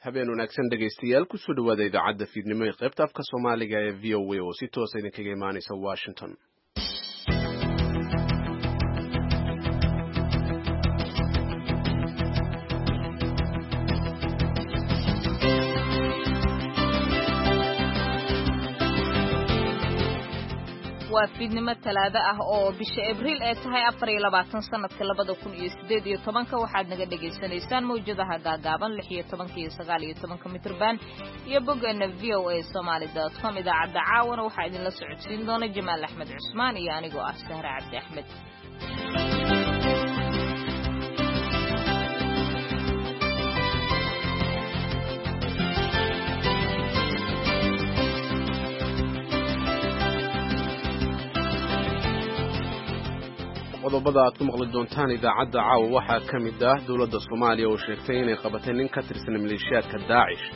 habeen wanaagsan dhegaystayaal ku soo dhawaada idaacadda fiidnimo ee qaybta afka Soomaaliga ee VOA oo si toos ah idinkaga imaanaysa Washington. waa fiidnimo talaado ah oo bisha Abriil ay tahay 24 sanadka 2018 waxaad naga dhageysanaysaan mowjadaha gaagaaban 16 iyo 19 mitirban iyo boggeena voasomali.com idaacadda caawana waxaa idinla socodsiin doona Jamaal Axmed Cusmaan iyo anigoo ah Sahra Cabdi Axmed. qodobada aad ku maqli doontaan idaacadda caawa waxaa ka mid ah dawladda Soomaaliya oo sheegtay inay qabatay nin ka tirsan maleeshiyaadka Daesh.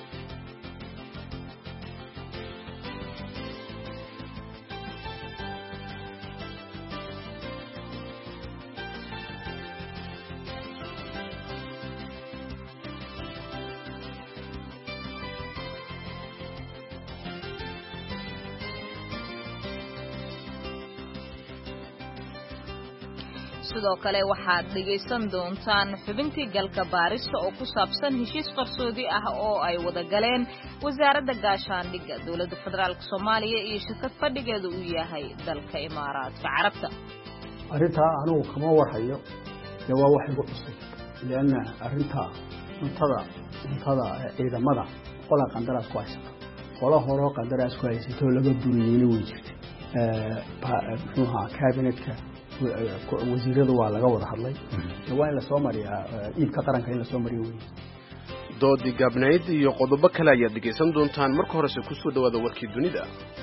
sidoo kale waxaad dhageysan doontaan xubintii galka baarista oo ku saabsan heshiis qarsoodi ah oo ay wada galeen wasaaradda gaashaandhigga dawladda federaalka Soomaaliya iyo shirkad fadhigeedu uu yahay dalka Imaaraadka Carabta. arinta anigu kama warhayo waa wax igu cusub leena arinta cuntada ciidamada qola qandaraas ku haysta qola horo qandaraas ku haysta laga buriyay way jirtay cabinetka wasiiradu waa laga wada hadlay waa in la soo mariyaa iibka qaranka in la soo mariyo doodi gabnayd iyo qodobo kale ayaad dhegeysan doontaan marka horese ku soo dhawaada warkii dunida.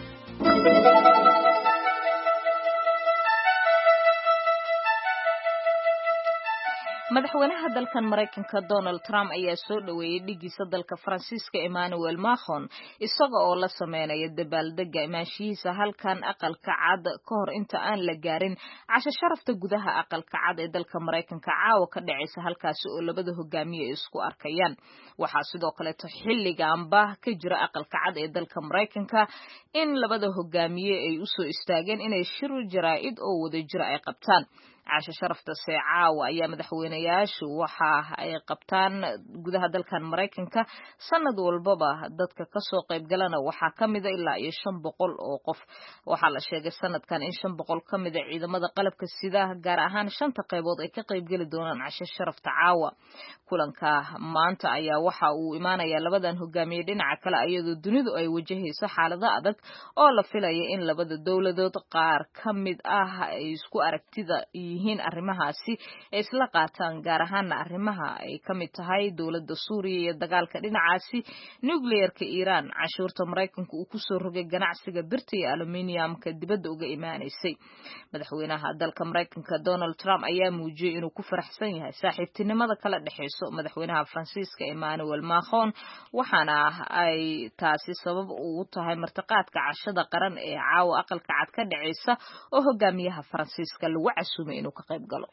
madaxweynaha dalkan Mareykanka Donald Trump ayaa soo dhaweeyay dhigiisa dalka Faransiiska Emmanuel Macron isaga oo la sameeyay dabaaldega imaashihiisa halkan aqalka cad ka hor inta aan la gaarin casho sharafta gudaha aqalka cad ee dalka Mareykanka caawa ka dhacaysa halkaas oo labada hogaamiye isku arkayaan. waxaa sidoo kale xilligaanba ka jira aqalka cad ee dalka Mareykanka in labada hogaamiye ay u soo istaageen inay shir jaraa'id oo wada jira ay qabtaan. casho sharafta caawa ayaa madaxweynayaashu waxa ay qabtaan gudaha dalkan Mareykanka sanad walbaba dadka ka soo qayb galana waxa kamid ah ilaa 500 oo qof. waxa la sheegay sanadkan in 500 kamid ah ciidamada qalabka sida gaar ahaan 5 qaybood ay ka qayb gali doonaan casho sharafta caawa. kulanka maanta ayaa waxa uu imaanaya labadan hogaamiye dhinaca kale iyadoo dunidu ay wajahayso xaalado adag oo la filayo in labada dawladood qaar kamid ah ay isku aragtida yihiin arrimahaasi isla qaataan gaar ahaan arrimaha ay kamid tahay dawladda Suuriya iyo dagaalka dhinacaasi nuclearka Iran cashuurta Mareykanka uu ku soo rogay ganacsiga birta iyo aluminiumka dibadda uga imaanaysay. madaxweynaha dalka Mareykanka Donald Trump ayaa muujiyay inuu ku faraxsan yahay saaxiibtinimada kala dhaxayso madaxweynaha Faransiiska Emmanuel Macron waxaana ay taasi sabab u tahay martiqaadka cashada qaran ee caawa aqalka cad ka dhacaysa oo hogaamiyaha Faransiiska lagu casuumay inuu ka qayb galo.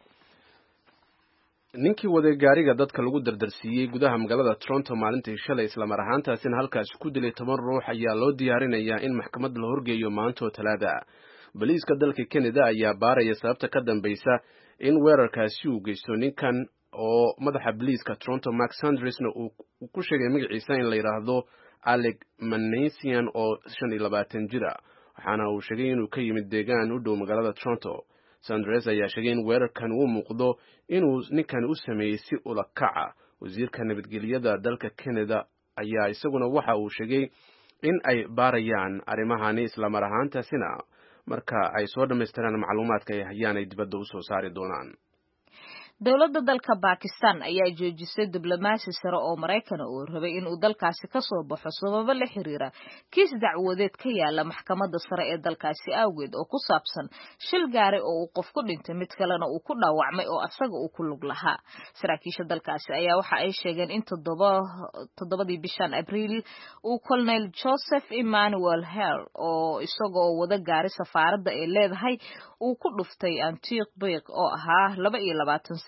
ninkii waday gaariga dadka lagu dardarsiiyay gudaha magaalada Toronto maalintii shalay isla mar ahaantaasina halkaas ku dilay 10 ruux ayaa loo diyaarinayaa in maxkamad la horgeeyo maanta Talaada. Booliiska dalka Canada ayaa baaraya sababta ka dambaysa in weerarkaasi uu geysto ninkan oo madaxa booliiska Toronto Mark Sanders uu ku sheegay magaciisa in la yiraahdo Alec Manasian oo 25 jir ah waxaana uu sheegay inuu ka yimid deegaan u dhow magaalada Toronto. Sanders ayaa sheegay in weerarkan uu muuqdo inuu ninkan u sameeyay si ula kaca. wasiirka nabadgelyada dalka Canada ayaa isaguna waxa uu sheegay in ay baarayaan arrimahani isla mar ahaantaasina marka ay soo dhameystiraan macluumaadka ay hayaan ay dibadda u soo saari doonaan. dawladda dalka Pakistan ayaa joojisay diblomaasi sare oo Mareykan oo rabay in uu dalkaasi ka soo baxo sababo la xiriira kiis dacwadeed ka yaala maxkamadda sare ee dalkaasi awgeed oo ku saabsan shil gaari oo uu qof ku dhintay mid kalena uu ku dhaawacmay oo asaga uu ku lug lahaa. saraakiisha dalkaasi ayaa waxa ay sheegeen in toddobadii bishan Abriil uu Colonel Joseph Emmanuel Hare oo isagoo wada gaari safaaradda ay leedahay uu ku dhuftay Antiq Biq oo ahaa 22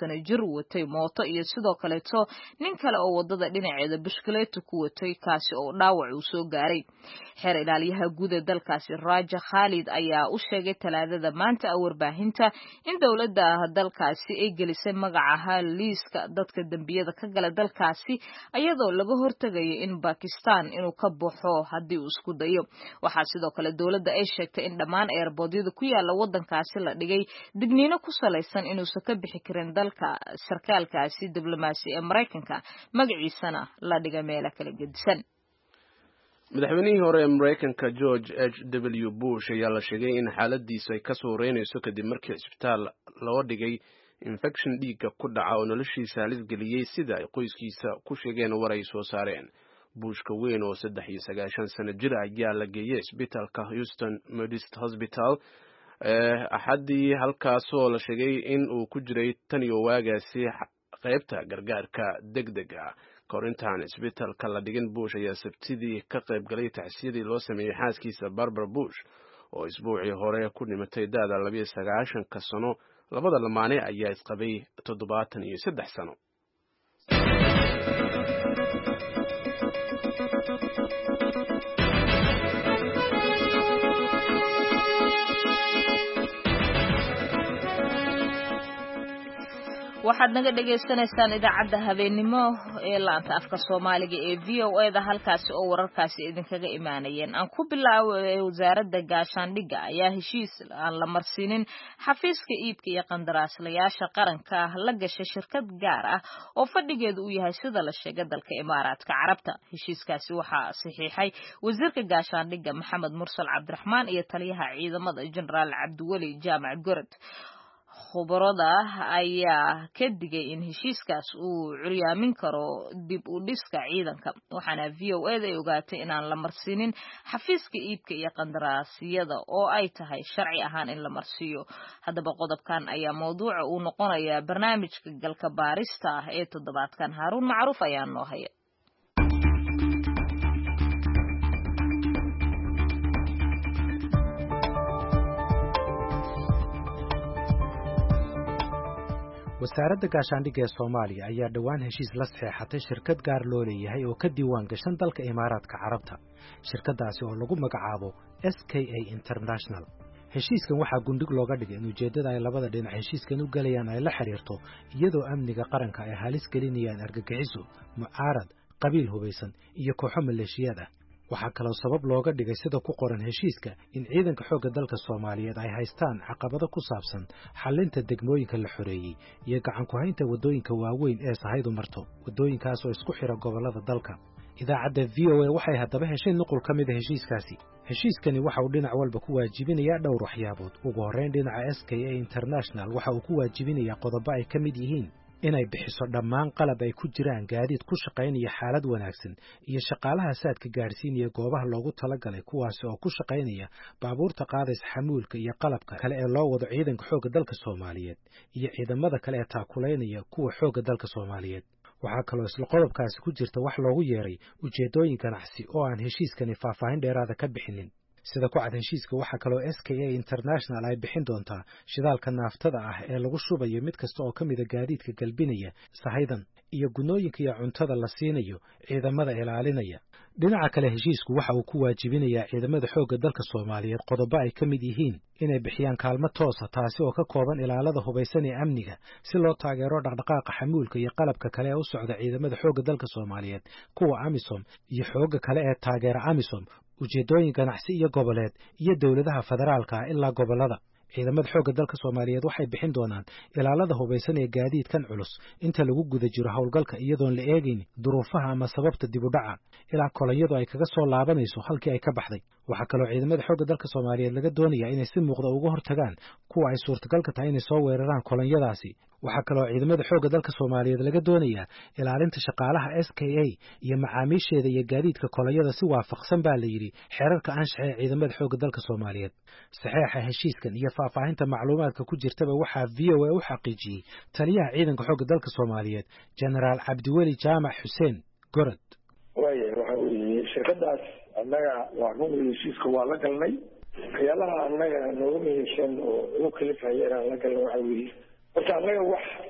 sano jir watay mooto iyo sidoo kaleeto nin kale oo wadada dhinaceeda bishkileeta ku watay kaasi oo dhaawac uu soo gaaray xeer ilaaliyaha guud ee dalkaasi Raja Khalid ayaa u sheegay Talaadada maanta warbaahinta in dowladda dalkaasi ay gelisay magaca liiska dadka dambiyada ka gala dalkaasi iyadoo laga hortagayo in Pakistan inuu ka baxo haddii uu isku dayo waxaa sidoo kale dowladda ay sheegtay in dhammaan airportyada ku yaala wadankaasi la dhigay digniino ku salaysan inuusan ka bixi karin dalka sarkaalkaasi diblomaasi ee Mareykanka magaciisana la dhigay meelo kala gedisan madaxweynihii hore ee Mareykanka George H.W. Bush ayaa la sheegay in xaaladiisu ay ka soo reynayso kadib markii isbitaal loo dhigay infection dhiigga ku dhaca oo noloshiisa halis geliyey sida ay qoyskiisa ku sheegeen war ay soo saareen Bushka weyn oo 93 sano jir ayaa la geeyay isbitaalka Houston Methodist Hospital axadii halkaasoo la sheegay in uu ku jiray tan iyo waagaasi qaybta gargaarka degdega korintaan isbitaalka la dhigin Bush ayaa sabtidii ka qayb galay tacsiyadii loo sameeyay xaaskiisa Barbara Bush oo isbuucii hore ku dhimatay da'da 29 sano labada lamaane ayaa isqabay 73 sano waxaad naga dhageysanaysaan idaacadda habeenimo ee laanta afka Soomaaliga ee VOA-da halkaasi oo wararkaasi idinkaga imaanayeen aan ku bilaabay wasaaradda gaashaandhigga ayaa heshiis aan la marsiinin xafiiska iibka iyo qandaraaslayaasha qaranka la gashay shirkad gaar ah oo fadhigeedu uu yahay sida la sheegay dalka Imaaraadka Carabta heshiiskaasi waxaa saxiixay wasiirka gaashaandhigga Maxamed Mursal Cabdiraxmaan iyo taliyaha ciidamada Generaal Cabdiwali Jaamac Gorod khubarada ayaa ka digay in heshiiskaas uu curyaamin karo dib u dhiska ciidanka waxaana VOA-da ay ogaatay inaan la marsiinin xafiiska iibka iyo qandaraasyada oo ay tahay sharci ahaan in la marsiiyo haddaba qodobkan ayaa mawduuca uu noqonayaa barnaamijka galka baarista ah ee toddobaadkan Haaruun Macruuf ayaa noo haya wasaaradda gaashaandhigga ee Soomaaliya ayaa dhawaan heshiis la saxeexatay shirkad gaar loo leeyahay oo ka diiwaan gashan dalka Imaaraadka Carabta shirkadaasi oo lagu magacaabo SKA International heshiiskan waxaa gundhig looga dhigay in ujeedada ay labada dhinac heshiiskan u galayaan ay la xiriirto iyadoo amniga qaranka ay halis gelinayaan argagixiso mucaarad qabiil hubaysan iyo kooxo maleeshiyad ah waxaa kaloo sabab looga dhigay sida ku qoran heshiiska in ciidanka xoogga dalka Soomaaliyeed ay haystaan caqabado ku saabsan xallinta degmooyinka la xoreeyay iyo gacan ku haynta wadooyinka waaweyn ee sahaydu marto wadooyinkaas oo isku xira gobolada dalka idaacadda VOA waxay haddaba heshay nuqul ka mid ah heshiiskaasi heshiiskani waxa uu dhinac walba ku waajibinayaa dhowr waxyaabood ugu horreyn dhinaca SKA International waxa uu ku waajibinayaa qodobo ay ka mid yihiin inay bixiso dhammaan qalab ay ku jiraan gaadiid ku shaqaynaya xaalad wanaagsan iyo shaqaalaha saadka gaarsiinaya goobaha loogu talagalay kuwaasi oo ku shaqaynaya baabuurta qaadaysa xamuulka iyo qalabka kale ee loo wado ciidanka xoogga dalka Soomaaliyeed iyo ciidamada kale ee taakulaynaya kuwa xoogga dalka Soomaaliyeed waxaa kaloo isla qodobkaasi ku jirta wax loogu yeeray ujeedooyin ganacsi oo aan heshiiskani faahfaahin dheeraada ka bixinin sida ku cad heshiiska waxa kaloo SKA International ay bixin doontaa shidaalka naaftada ah ee lagu shubayo mid kasta oo ka mid ah gaadiidka galbinaya sahaydan iyo gunooyinka iyo cuntada la siinayo ciidamada ilaalinaya dhinaca kale heshiisku waxa uu ku waajibinayaa ciidamada xoogga dalka Soomaaliyeed qodobo ay ka mid yihiin inay bixiyaan kaalmo toos ah taasi oo ka kooban ilaalada hubaysan ee amniga si loo taageero dhaqdhaqaaqa xamuulka iyo qalabka kale ee u socda ciidamada xoogga dalka Soomaaliyeed kuwa AMISOM iyo xoogga kale ee taageera AMISOM ujeedooyin ganacsi iyo goboleed iyo dawladaha federaalka ilaa gobolada ciidamada xoogga dalka Soomaaliyeed waxay bixin doonaan ilaalada hubaysan ee gaadiidkan culus inta lagu guda jiro hawlgalka iyadoon la eegayn duruufaha ama sababta dib u dhaca ilaa kolonyadu ay kaga soo laabanayso halkii ay ka baxday waxa kaloo ciidamada xoogga dalka Soomaaliyeed laga doonayaa inay si muuqda uga hortagaan kuwa ay suurtagal ka tahay inay soo weeraraan kolonyadaasi waxa kaloo ciidamada xoogga dalka Soomaaliyeed laga doonayaa ilaalinta shaqaalaha SKA iyo macaamiisheeda iyo gaadiidka kolonyada si waafaqsan baa la yiri xeerarka anshaxa ee ciidamada xoogga dalka Soomaaliyeed saxiixa heshiiskan iyo faahfaahinta macluumaadka ku jirtaba waxaa VOA u xaqiijiyay taliyaha ciidanka xoogga dalka Soomaaliyeed Generaal Cabdiwali Jaamac Xuseen Gorod waxa weeye shirkadaas annaga waa run heshiiska waa la galnay waxyaalaha annaga nooga muhiimsan oo ugu kalifaya inaan la galno waxa weeye horta annaga wax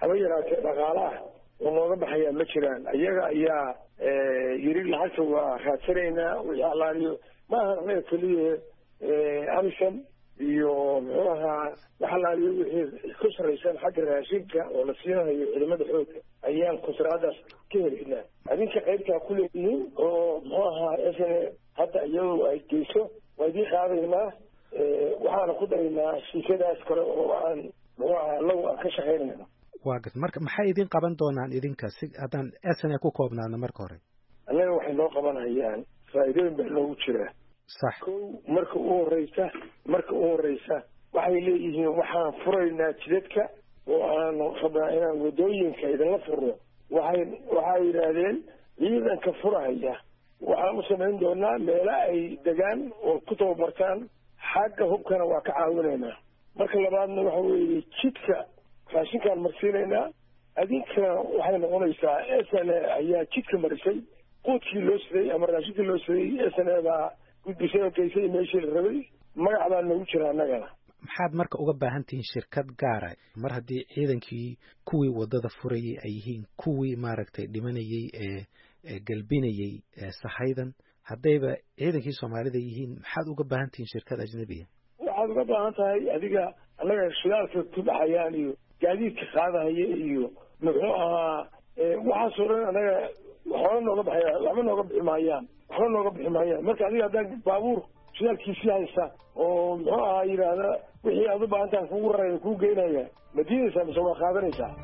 haba yaraatee dhaqaalaha oo nooga baxayaa ma jiraan. iyaga ayaa yiri lacagta waa raadsanaynaa wixii allaaliyo maaha anaga keliya amisom iyo muxuu ahaa wax allaaliyo wixii ku saraysan xagga raashinka oo la siinayo ciidamada xoogga ayaan kusraadaas ka helaynaa. adinka qaybtaa ku leeyihiin oo muxuu ahaa SNA hadda iyadoo ay geyso waa idiin qaadaynaa waxaana ku daraynaa shiikadaas kale oo aan muxuu ahaa lagu aan ka shaqaynayno. waa gad marka maxay idin qaban doonaan idinka si haddaan SNA ku koobnaano marka hore? annaga waxay noo qabanayaan faa'iidooyin baa noogu jira. sax. marka u horeysa waxay leeyihiin waxaan furaynaa jidadka oo aan rabnaa inaan wadooyinka idinla furno. waxay yidhaahdeen ciidanka furahaya waxaan u samayn doonaa meelo ay degaan oo ku tababartaan xagga hubkana waa ka caawinaynaa. marka labaadna waxa weeye jidka raashinkaan marsiinaynaa. adinka waxay noqonaysaa SNA ayaa jidka marisay quudkii loo siday ama raashinkii loo siday SNA baa gudbisay oo geysay meeshii la rabay. magac baa noogu jira annagana. maxaad marka uga baahan tihiin shirkad gaara mar haddii ciidankii kuwii wadada furayay ay yihiin kuwii maaragtay dhimanayay ee galbinayay sahaydan haddayba ciidankii Soomaalida yihiin maxaad uga baahan tihiin shirkad ajnabiya? waxaad uga baahan tahay adiga annaga shidaalka ku baxayaan iyo gaadiidka qaadahaya iyo muxuu ahaa waxaasoo dhan annaga waxba nooga bixi maayaan. marka adiga haddaan baabuur shidaalkiisii haysta oo muxuu ahaa yidhaahda wixii aad u baahantaan kugu raraya kuu geynaya ma diidaysaa mise waa qaadanaysaa?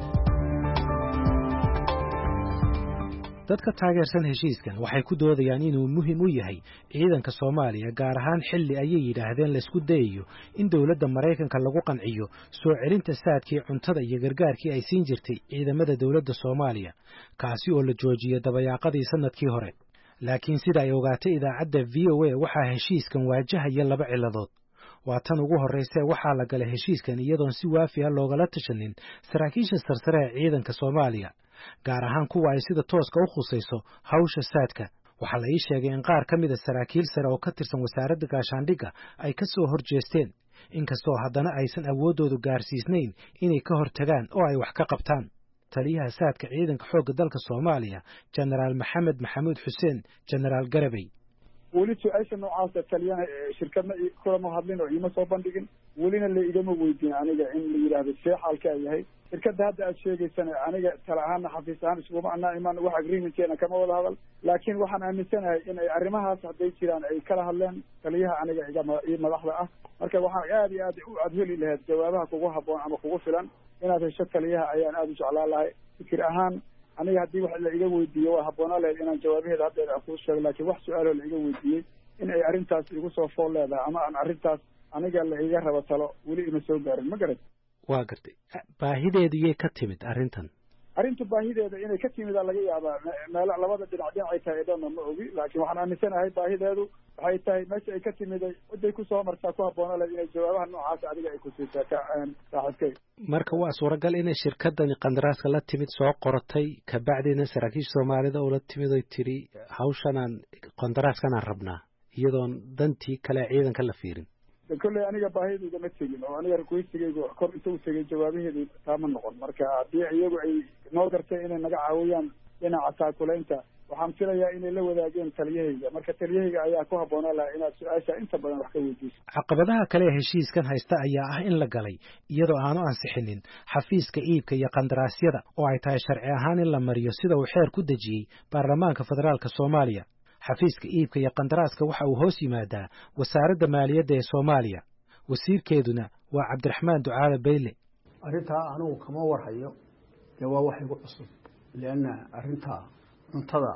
dadka taageersan heshiiskan waxay ku doodayaan inuu muhiim u yahay ciidanka Soomaaliya gaar ahaan xilli ayay yidhaahdeen la isku dayayo in dawladda Mareykanka lagu qanciyo soo celinta saadkii cuntada iyo gargaarkii ay siin jirtay ciidamada dawladda Soomaaliya kaasi oo la joojiyay dabayaaqadii sanadkii hore. laakiin sida ay ogaatay idaacadda VOA waxaa heshiiskan waajahaya laba ciladood. waa tan ugu horreysay waxaa la galay heshiiskan iyadoon si waafi ah loogala tashanin saraakiisha sarsare ee ciidanka Soomaaliya gaar ahaan kuwa ay sida tooska u khusayso hawsha saadka. waxaa la ii sheegay in qaar ka mid a saraakiil sare oo ka tirsan wasaaradda gaashaandhigga ay ka soo horjeesteen inkastoo haddana aysan awooddoodu gaarsiisnayn inay ka hortagaan oo ay wax ka qabtaan. taliyaha saadka ciidanka xoogga dalka Soomaaliya Generaal Maxamed Maxamuud Xuseen Generaal Garabay weli su-aasha noocaasa taliyana shirkadna kulama hadlin oo iima soo bandhigin welina la igama weydiin aniga in la yidhaahdo see xaalka ay yahay. shirkadda hadda aad sheegaysana aniga tala ahaana xafiis ahaan iskuma anaa imaan wax agreementkeena kama wada hadal laakiin waxaan aaminsanahay in ay arrimahaas hadday jiraan ay kala hadleen taliyaha aniga ii madaxda ah. marka waxaan aad iyo aad heli lahayd jawaabaha kugu habboon ama kugu filan inaad hesho taliyaha ayaan aad u jeclaan lahay. fikir ahaan aniga haddii wax la iga weydiiyo waa habboonaa lahayd inaan jawaabaheeda haddeer aan kuu sheego laakiin wax su-aaloo la iga weydiiyey in ay arrintaas igu soo fool leedahay ama aan arrintaas aniga la iga rabo talo weli ima soo gaarin. ma garat? waa gartay. baahideedu yay ka timid arrintan? arrinta baahideeda inay ka timid laga yaabaa meel labada dhinacay tahay dhanna ma ogi laakiin waxaan aaminsanahay baahideedu waxay tahay meesha ay ka timiday waday ku soo martaa ku habboona leh inay jawaabaha noocaas adiga ay ku siisaa saaxiibkay. marka waa suuragal inay shirkadani qandaraaska la timid soo qortay kabacdina saraakiisha Soomaalida oo la timid oo tiri hawshanaan qandaraaskanaan rabnaa iyadoon dantii kale ciidanka la fiirin. kolley aniga baahidayda ma tegin oo aniga requestigaygu kor inta u tegay jawaabaheedu taama noqon. marka haddii iyagu ay noo gartay inay naga caawiyaan dhinaca taakulaynta waxaan filayaa inay la wadaageen taliyahayga. marka taliyahayga ayaa ku habboonaa lahaa inaad su-aasha inta badan wax ka weydiiso. caqabadaha kale ee heshiiskan haysta ayaa ah in la galay iyadoo aanu ansixinin xafiiska iibka iyo qandaraasyada oo ay tahay sharci ahaan in la mariyo sida uu xeer ku dejiyey baarlamaanka federaalka Soomaaliya. xafiiska iibka iyo qandaraaska waxa uu hoos yimaadaa wasaaradda maaliyadda ee Soomaaliya. wasiirkeeduna waa Cabdiraxmaan Ducaale Bayle. arrintaa anigu kama warhayo waa wax igu cusub leena arrintaa cuntada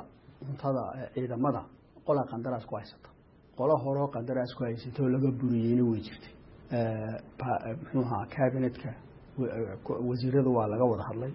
ciidamada qola qandaraas ku haysata qola hore qandaraas ku haysato laga buriyeyna way jirtay. muxuu ahaa cabinetka wasiiradu waa laga wada hadlay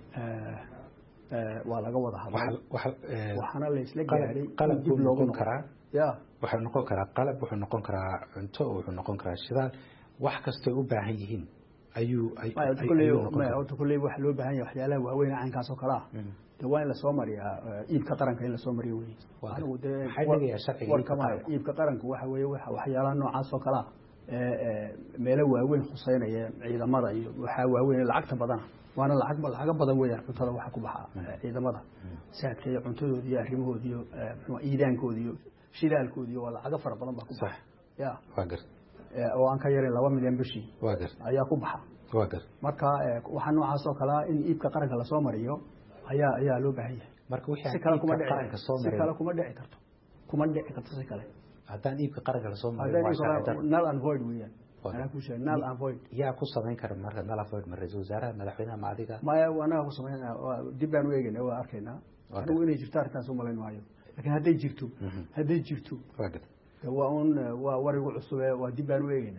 waxaana la isla gaaray qalab dib loogu noqon karaa wuxuu noqon karaa qalab wuxuu noqon karaa cunto wuxuu noqon karaa shidaal wax kasta u baahan yihiin ayuu kuley waxa loo baahan yahay waxyaalaha waaweyn caynkaas oo kale ah de waa in la soo mariyaa iibka qaranka in la soo mariyo weeye. anigu de iibka qaranku waxa weeye waxyaalaha noocaas oo kale ah meelo waaweyn khuseynaya ciidamada iyo waxaa waaweyn lacagta badana waana lacaga badan weeyaan cuntada waxa ku baxa ciidamada saadka iyo cuntadoodii iyo arrimahoodii iyo iidaankoodii iyo shidaalkoodii iyo lacaga fara badan baa ku baxa ya waagar oo aan ka yarin 2 milyan bishii waagar ayaa ku baxa waagar marka waxa noocaas oo kala in iibka qaranka la soo mariyo ayaa loo baahan yahay marka wixii qaranka soo mariyo kala kuma dhici karto si kale haddaan iibka qaranka la soo mariyo null and void weeyaan أنا كوشة نال أفويد يا كوسة من كرم مرة نال أفويد مرة زوجارة مدحونا مع ذيك ما وأنا كوسة من دبان ويجن هو أركينا أنا وين جفتار كان سوما لين معي لكن هذا جفتو هو أون ورجع الصبح ودبان ويجن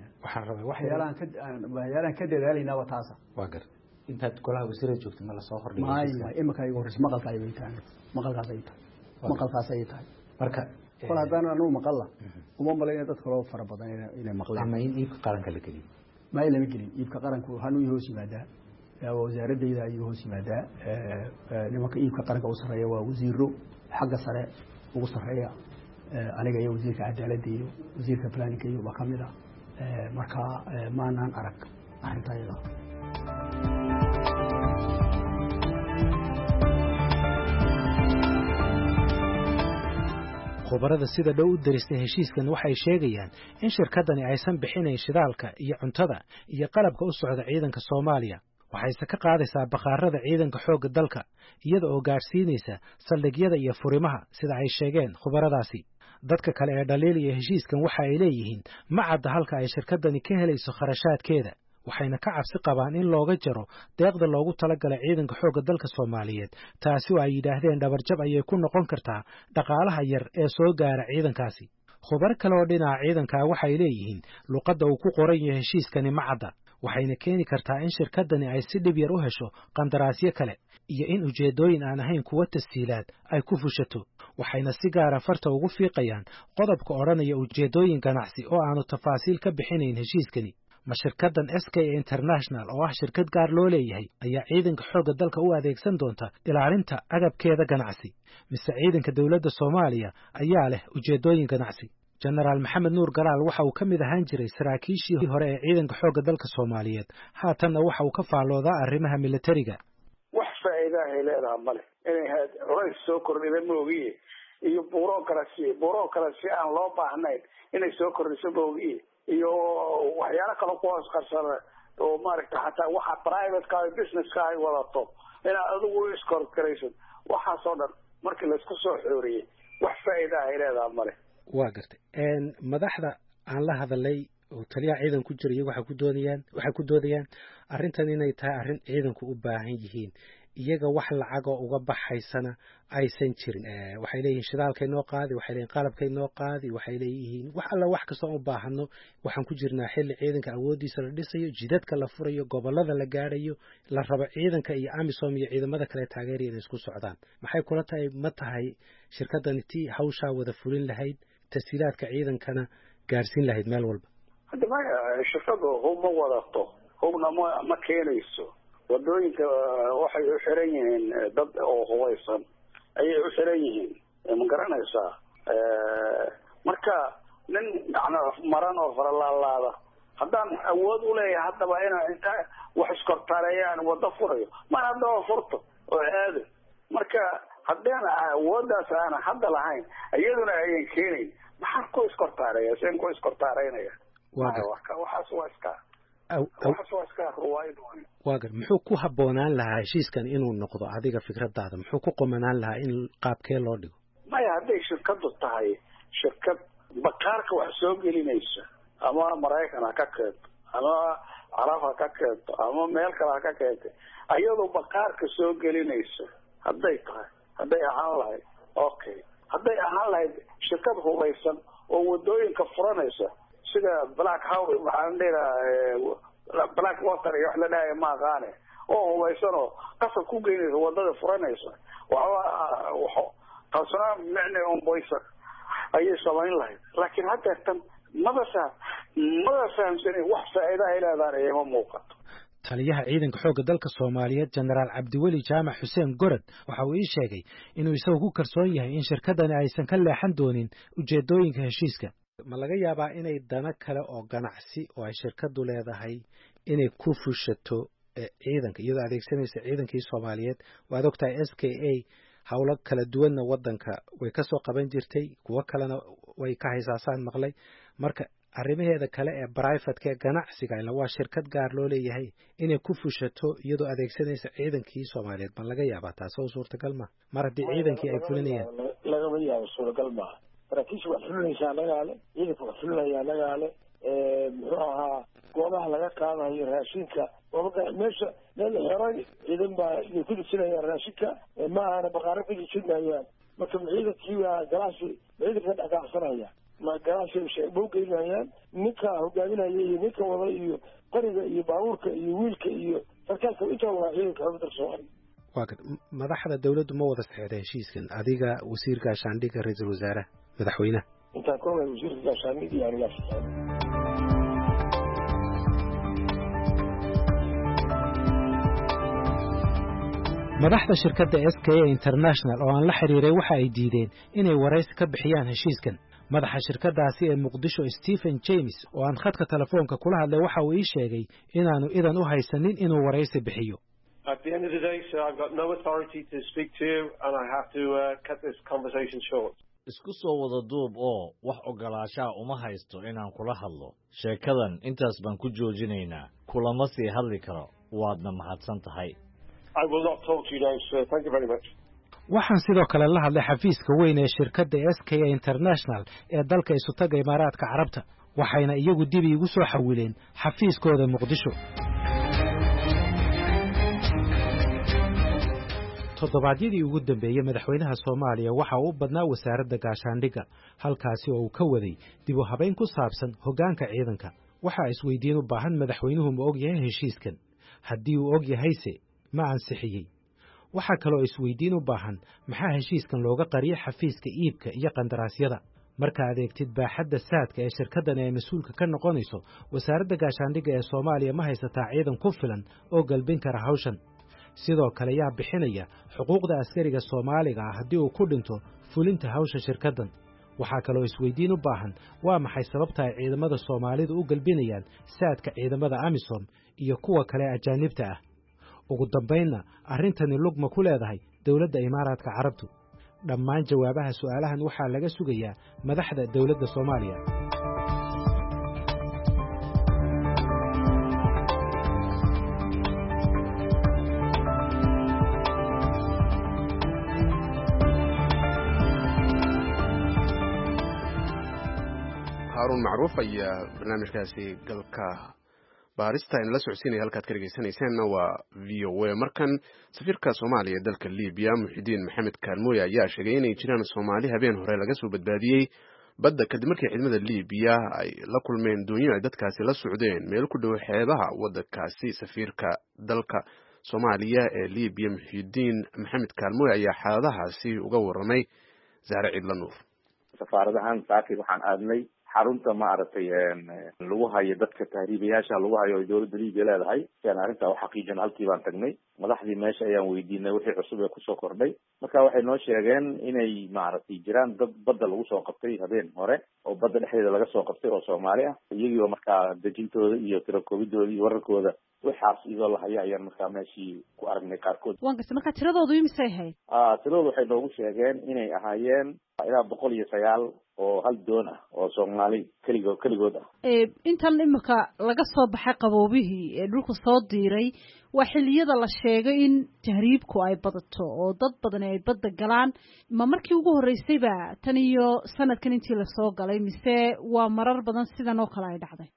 يلا كده قال لنا وتعصى واقر أنت تقولها وسيرة جفت ما لصاخر لي ما إما كاي ورس مقال كاي بيتان مقال كاسيتان مركب كل هذا أنا مقلة وما بلاقي تدخلوا فرا بدن إلى مقلة ما يبقى قارن كلكلي ما إلى مقلين يبقى قارن كله هنو يهوسي ماذا وزارة ديدا يهوسي ماذا لما يبقى قارن كوسرية ووزيره حق سريع وسرية أنا جاي وزير كعدالة ديو وزير كبلاني كيو بكاملة مركا ما نان أرك أحنتايلا khubarada sida dhow u daristay heshiiskan waxay sheegayaan in shirkadani aysan bixinayn shidaalka iyo cuntada iyo qalabka u socda ciidanka Soomaaliya waxayse ka qaadaysaa bakhaarada ciidanka xoogga dalka iyada oo gaarsiinaysa saldhigyada iyo furimaha sida ay sheegeen khubaradaasi dadka kale ee dhaliilaya heshiiskan waxa ay leeyihiin ma cadda halka ay shirkadani ka helayso kharashaadkeeda waxayna ka cabsi qabaan in looga jaro deeqda loogu talagalay ciidanka xoogga dalka Soomaaliyeed taasi oo ay yiraahdeen dhabarjab ayay ku noqon kartaa dhaqaalaha yar ee soo gaara ciidankaasi khubar kale oo dhinaca ciidanka waxay leeyihiin luqadda uu ku qoran yahay heshiiskani ma cadda waxayna keeni kartaa in shirkadani ay si dhib yar u hesho qandaraasyo kale iyo in ujeedooyin aan ahayn kuwa tashiilaad ay ku fushato waxayna si gaara farta ugu fiiqayaan qodobka odhanaya ujeedooyin ganacsi oo aanu tafaasiil ka bixinayn heshiiskani ma shirkadan SK International oo ah shirkad gaar loo leeyahay ayaa ciidanka xoogga dalka u adeegsan doonta ilaalinta agabkeeda ganacsi mise ciidanka dawladda Soomaaliya ayaa leh ujeedooyin ganacsi General Maxamed Nuur Galaal waxa uu kamid ahaan jiray saraakiishii hore ee ciidanka xoogga dalka Soomaaliyeed haatanna waxa uu ka faaloodaa arrimaha militariga wax faa'iido ah leedahay male inay rays soo kordhida moogiye iyo bureaucracy aan loo baahnayn inay soo kordhiso moogiye iyo waxyaalo kale ku hoos qarsan oo maaragtay xataa waxa private ka business ka ay wadato ina adigu iskor karayso waxa soo dhan markii la isku soo xooriyay wax faa'iido ah leedahay male waa gartay madaxda aan la hadalay oo taliya ciidan ku jiray waxa ku doodayaan arrintan inay tahay arrin ciidanku u baahan yihiin iyaga wax lacag oo uga baxaysana aysan jirin waxay leeyihiin shidaalkay noo qaadi waxay leeyihiin qalabkay noo qaadi waxay leeyihiin wax alla wax kasta oo u baahano waxaan ku jirnaa xilli ciidanka awoodiisa la dhisayo jidadka la furayo gobolada la gaarayo la rabo ciidanka iyo AMISOM iyo ciidamada kale taageeraya inay isku socdaan maxay kula tahay ma tahay shirkadani tii hawsha wada fulin lahayd tashiilaadka ciidankana gaarsiin lahayd meel walba hadda ma shirkadu huma wadato hubna ma keenayso wadooyinka waxay u xiran yihiin dad oo hubeysan ayay u xiran yihiin ma garanaysaa marka nin maran oo faralaalaada haddaan awood u leeyahay haddaba inaan inta wax iskortaareeyaan wada furayo ma haddaba furto oo aado marka haddaan awooddaas aan hadda lahayn iyaduna ayaan keenayn maxaa ku iskortaareeya seen ku iskortaareynaya waxaas waa iska waagar muxuu ku habboonaan lahaa heshiiskan inuu noqdo adiga fikradaada muxuu ku qomanaan lahaa in qaabkee loo dhigo maya hadday shirkadu tahay shirkad bakaarka wax soo gelinaysa ama Maraykan ha ka keento ama Carab ha ka keento ama meel kale ha ka keento ayadoo bakaarka soo gelinaysa hadday ahaan lahayd okay hadday ahaan lahayd shirkad hubeysan oo wadooyinka furanaysa sida Black House waxaan leeyahay Black Water iyo wax la dhahay ma qaane oo hubeysan oo qasab ku geynaysa wadada furanaysa waxa taasuna macne on boysa ayay samayn lahayd laakiin hadda tan maba fahamsanay wax faa'iido ay leedahay ma muuqato taliyaha ciidanka xoogga dalka Soomaaliyeed General Cabdiweli Jaamac Xuseen Gorod waxa uu ii sheegay inuu isagu ku kalsoon yahay in shirkadani aysan ka leexan doonin ujeedooyinka heshiiska ma laga yaabaa inay dana kale oo ganacsi oo ay shirkadu leedahay inay ku fushato ciidanka iyadoo adeegsanaysa ciidankii Soomaaliyeed waad ogtahay SKA hawlo kala duwanna wadanka way ka soo qaban jirtay kuwa kalena way ka haysaasaan maqlay marka arrimaheeda kale ee private ganacsiga ila waa shirkad gaar loo leeyahay inay ku fushato iyadoo adeegsanaysa ciidankii Soomaaliyeed ma laga yaabaa taas oo suurtagal ma mar haddii ciidankii ay fulinayaan lagama yaabo suurtagal ma saraakiisha wax fulinaysaa nagaale ciidanka wax fulinaya nagaale muxuu ahaa goobaha laga qaadayo raashinka meesha meel xiray ciidan baa ay ku disinayaan raashinka ma ahana baqaaro ku disinayaan marka ciidankii waa ganacsi ciidanka dhaqaaqsanaya ma ganacsi bowgeynayaan ninka hogaaminaya iyo ninka wada iyo qoriga iyo baabuurka iyo wiilka iyo sarkaalka inta waa ciidanka xubinta Soomaaliya madaxda dawladdu ma wada saxeexday heshiiskan adiga wasiir gaashaandhigga ra'iisul wasaaraha madaxweynaha inta kooxda wasiirka gaashaandhigga iyo la madaxda shirkadda SKA International oo aan la xiriiray waxa ay diideen inay waraysi ka bixiyaan heshiiskan madaxa shirkadaasi ee Muqdisho Stephen James oo aan khadka telefoonka kula hadlay waxa uu ii sheegay inaanu idan u haysanin inuu waraysi bixiyo At the end of the day, sir, I've got no authority to speak to you, and I have to cut this conversation short. Isku soo wada duub oo wax ogolaashaa uma haysto inaan kula hadlo. Sheekadan intaas baan ku joojinaynaa. Kulama sii hadli karo. Waadna mahadsan tahay. I will not talk to you now, sir. Thank you very much. waxaan sidoo kale la hadlay xafiiska weyn ee shirkadda SKA International ee dalka isu taga Imaaraadka Carabta waxayna iyagu dib iigu soo xawileen xafiiskooda Muqdisho toddobaadyadii ugu dambeeyay madaxweynaha Soomaaliya waxa uu badnaa wasaaradda gaashaandhigga halkaasi oo uu ka waday dib u habeyn ku saabsan hoggaanka ciidanka waxa isweydiin u baahan madaxweynuhu ma og yahay heshiiskan haddii uu og yahayse ma ansixiyay waxa kale oo isweydiin u baahan maxaa heshiiskan looga qariyay xafiiska iibka iyo qandaraasyada marka adeegtid baaxadda saadka ee shirkaddan ay mas'uulka ka noqonayso wasaaradda gaashaandhigga ee Soomaaliya ma haysataa ciidan ku filan oo galbin kara hawshan sidoo kale yaa bixinaya xuquuqda askariga Soomaaliga haddii uu ku dhinto fulinta hawsha shirkaddan waxa kale oo isweydiin u baahan waa maxay sababta ay ciidamada Soomaalidu u galbinayaan saadka ciidamada AMISOM iyo kuwa kale ajaanibta ah ugu dambeynna arrintani lugma ku leedahay dawladda Imaaraadka Carabtu dhammaan jawaabaha su'aalahan waxaa laga sugayaa madaxda dawladda Soomaaliya Harun Macruuf ayaa barnaamijkaasi galka baarista in la socodsiinaya halkaad ka dhegeysanaysaanna waa VOA markan safiirka Soomaaliya dalka Liibiya Muxidiin Maxamed Kaalmooy ayaa sheegay inay jiraan Soomaali habeen hore laga soo badbaadiyay badda kadib markii ciidamada Liibiya ay la kulmeen doonyo ay dadkaasi la socdeen meel ku dhow xeebaha waddankaasi safiirka dalka Soomaaliya ee Liibiya Muxidiin Maxamed Kaalmooy ayaa xaaladahaasi uga waramay Zahra Cidlanuur safaaradahan saakay waxaan aadnay xarunta ma aragtay lagu hayo dadka tahriibayaasha lagu hayo dawladda Liibiya leedahay aan arrinta wax xaqiijin halkii baan tagnay madaxdii meesha ayaan weydiinay wixii cusub ee ku soo kordhay marka waxay noo sheegeen inay ma aragtay jiraan dad badda lagu soo qabtay habeen hore oo badda dhexdeeda laga soo qabtay oo Soomaali ah iyagoo markaa dejintooda iyo tirakoobidooda iyo wararkooda waxaas idoo la hayo ayaan markaa meeshii ku aragnay qaarkood waan gartay marka tiradoodu imisay ahayd tiradoodu waxay noogu sheegeen inay ahaayeen ilaa 109 oo hal doon ah oo Soomaali kaligood ah intan imika laga soo baxay qaboobihii ee dhulka soo diiray waa xilliyada la sheegay in tahriibku ay badato oo dad badan ay badda galaan ma markii ugu horeysay ba tan iyo sanadkan intii la soo galay mise waa marar badan sidan oo kale ay dhacday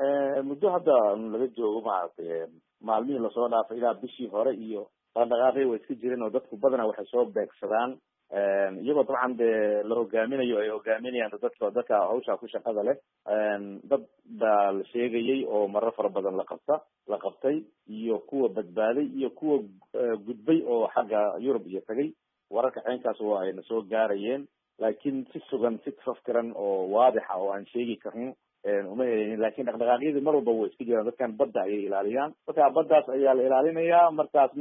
muddo hadda laga joogo maaragtay maalmihii lasoo dhaafay ilaa bishii hore iyo dhaqdhaqaaqay way iska jireen oo dadku badanaa waxay soo beegsadaan iyagoo dabcan dee la hogaaminayo ay hogaaminayaan dadka hawsha ku shaqada leh dad baa la sheegayay oo marar fara badan la qabtay iyo kuwa badbaaday iyo kuwa gudbay oo xagga Yurub iyo tagay wararka caynkaas waa ayna soo gaarayeen laakiin si sugan si tafkiran oo waadixa oo aan sheegi karin uma helin laakiin dhaqdhaqaaqyadii mar walba way iska jiraan dadkan badda ayay ilaaliyaan marka baddaas ayaa la ilaalinayaa markaasna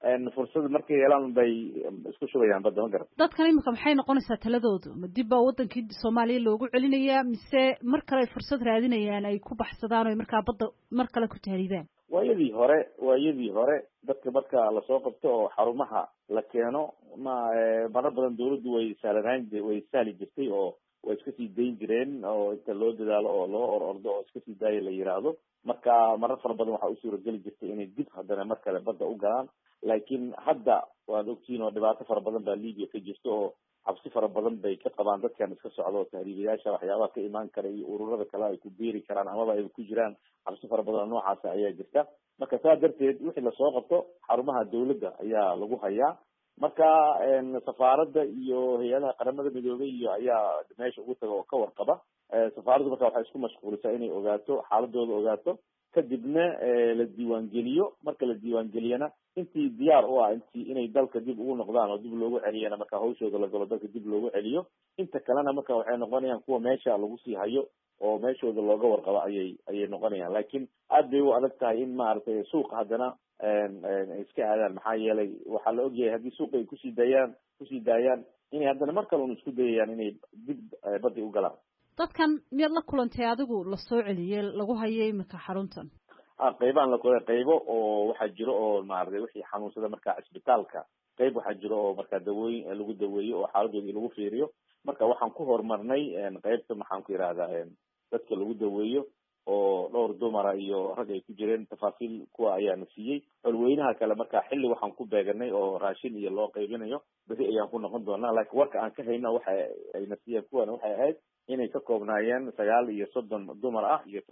fursad markay helaan bay isku shubayaan badda ma garan. dadkan imika maxay noqonaysaa taladoodu ma dib baa wadankii Soomaaliya loogu celinayaa mise mar kale ay fursad raadinayaan ay ku baxsadaan oo markaa badda mar kale ku tahriibaan? waayadii hore dadka marka lasoo qabto oo xarumaha la keeno marar badan dawladdu way sahli jirtay oo way iska sii dayn jireen oo inta loo dadaalo oo loo orordo oo iska sii daaya la yiraahdo. marka marar fara badan waxaa u suurageli jirtay inay dib haddana mar kale badda u galaan. laakiin hadda waad ogtiin oo dhibaato fara badan baa Liibiya ka jirta oo cabsi fara badan bay ka qabaan dadkan iska socda oo tahriibayaasha waxyaabaha ka imaan kara iyo ururada kale ay ku biiri karaan amaba ay ku jiraan cabsi fara badan noocaas ayaa jirta. marka saa darteed wixii lasoo qabto xarumaha dawladda ayaa lagu hayaa. marka safaaradda iyo hay-adaha qaramada midoobay iyo ayaa meesha ugu taga oo ka warqaba. safaaraddu marka waxay isku mashquulisaa inay ogaato xaaladooda ogaato kadibna la diiwaangeliyo. marka la diiwaangeliyana intii diyaar u ah inay dalka dib ugu noqdaan oo dib loogu celiyana marka hawshooda la galo dalka dib loogu celiyo. inta kalena marka waxay noqonayaan kuwa meesha lagu sii hayo oo meeshooda looga warqabo ayay noqonayaan. laakiin aad bay u adag tahay in maaragtay suuqa haddana iska aadaan maxaa yeelay waxaa la ogyahay haddii suuqa ay kusii daayaan inay haddana mar kale un isku dayayaan inay dib baddi u galaan. dadkan miyaad la kulantay adigu lasoo celiyey lagu hayay imika xaruntan? qaybaan la kulay qaybo oo waxaa jiro oo maaragtay wixii xanuunsada marka isbitaalka qayb waxaa jiro oo marka dawooyin lagu daweeyo oo xaaladooda lagu fiiriyo. marka waxaan ku horumarnay qaybta maxaan ku yidhahdaa dadka lagu daweeyo oo dhowr dumara iyo rag ay ku jireen tafaasiil kuwa ayaana siiyey. xulweynaha kale marka xilli waxaan ku beeganay oo raashin iyo loo qaybinayo beri ayaan ku noqon doonaa. laakiin warka aan ka hayna waxa ayna siiyeen kuwana waxay ahayd inay ka koobnaayeen 39 dumar ah iyo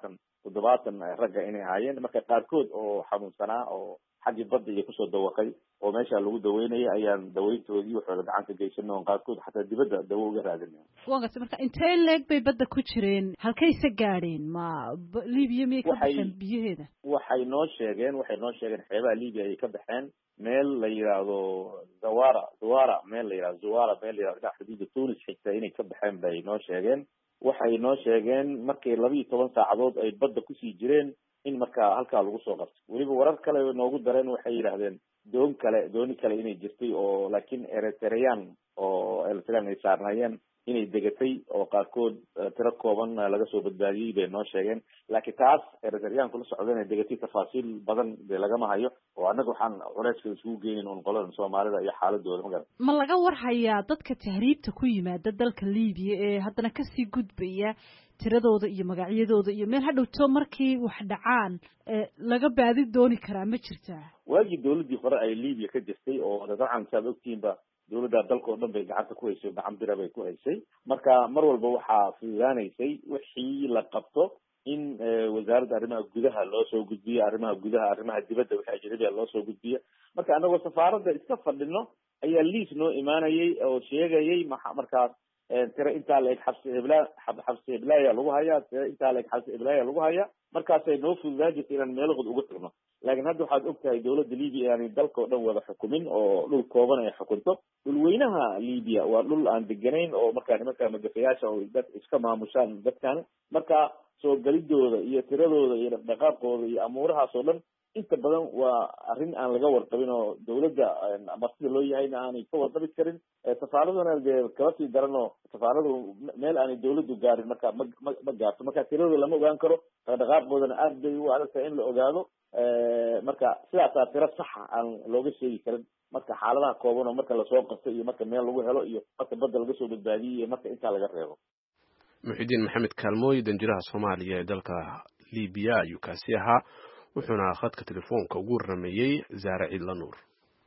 70 ragga inay ahaayeen. marka qaarkood oo xanuunsanaa oo xaggii badda iyo kusoo dawaqay oo meesha lagu daweynayay ayaan daweyntoodii waxooda gacanta geysanay oo qaarkood xataa dibadda dawo uga raadinay. waqti marka intee leeg bay badda ku jireen halkayse gaadheen ma Liibiya miyay ka baxeen biyaheeda? waxay noo sheegeen xeebaha Liibiya ay ka baxeen meel la yiraahdo Zawara meel la yiraahdo xuduudda Tunis xigta inay ka baxeen bay noo sheegeen. waxay noo sheegeen markay 12 saacadood ay badda kusii jireen in marka halkaa lagu soo qabto. weliba warar kale noogu dareen waxay yidhaahdeen dooni kale inay jirtay oo laakiin Eritrean ay saarnaayeen inay degatay oo qaarkood tiro kooban laga soo badbaadiyey bay noo sheegeen. laakiin taas Eritrean kula socdeen ay degatay tafaasiil badan dee lagama hayo oo annaga waxaan culeyska isugu geynin un qoladan Soomaalida iyo xaaladooda ma garan. ma laga war hayaa dadka tahriibta ku yimaada dalka Liibiya ee haddana kasii gudbaya tiradooda iyo magacyadooda iyo meel hadhowto markii wax dhacaan laga baadi dooni karaa ma jirtaa? waagii dawladdii hore ay Liibiya ka jirtay oo dabcan saad ogtiinba dawladda dalka oo dhan bay gacanta ku haysay gacan bira bay ku haysay. marka mar walba waxaa fududaanaysay wixii la qabto in wasaaradda arrimaha gudaha loo soo gudbiyo arrimaha dibadda wixii ajnabiga loo soo gudbiyo. marka anagoo safaaradda iska fadhino ayaa liis noo imaanayay oo sheegayay markaas tira intaa la eg xabsi heblaaya lagu hayaa tira intaa la eg xabsi heblaaya lagu hayaa. markaasay noo fududaan jirtay inaan meelahood uga tagno. laakiin hadda waxaad ogtahay dawladda Liibiya aanay dalka oo dhan wada xukumin oo dhul kooban ay xukunto. dhulweynaha Liibiya waa dhul aan deganayn oo markaa nimanka madaxayaasha oo dad iska maamushaan dadkan. marka soo galidooda iyo tiradooda iyo dhaqdhaqaaqooda iyo amuurahaas oo dhan inta badan waa arrin aan laga warqabin oo dawladda ama sida loo yahayna aanay ka warqabi karin. safaaraduna dee kaba sii daran oo safaaradu meel aanay dawladdu gaarin marka ma gaarto. marka tiradooda lama ogaan karo dhaqdhaqaaqoodana aad bay u adag tahay in la ogaado. marka sidaasaa tiro saxa aan looga sheegi karin. marka xaaladaha kooban oo marka lasoo qabto iyo marka meel lagu helo iyo marka badda laga soo badbaadiyey iyo marka intaa laga reebo. Muxudiin Maxamed Kaalmooy danjiraha Soomaaliya ee dalka Liibiya ayuu kaasi ahaa. wuxuuna khadka telefoonka ugu rameeyay Zaare Cidla Nuur.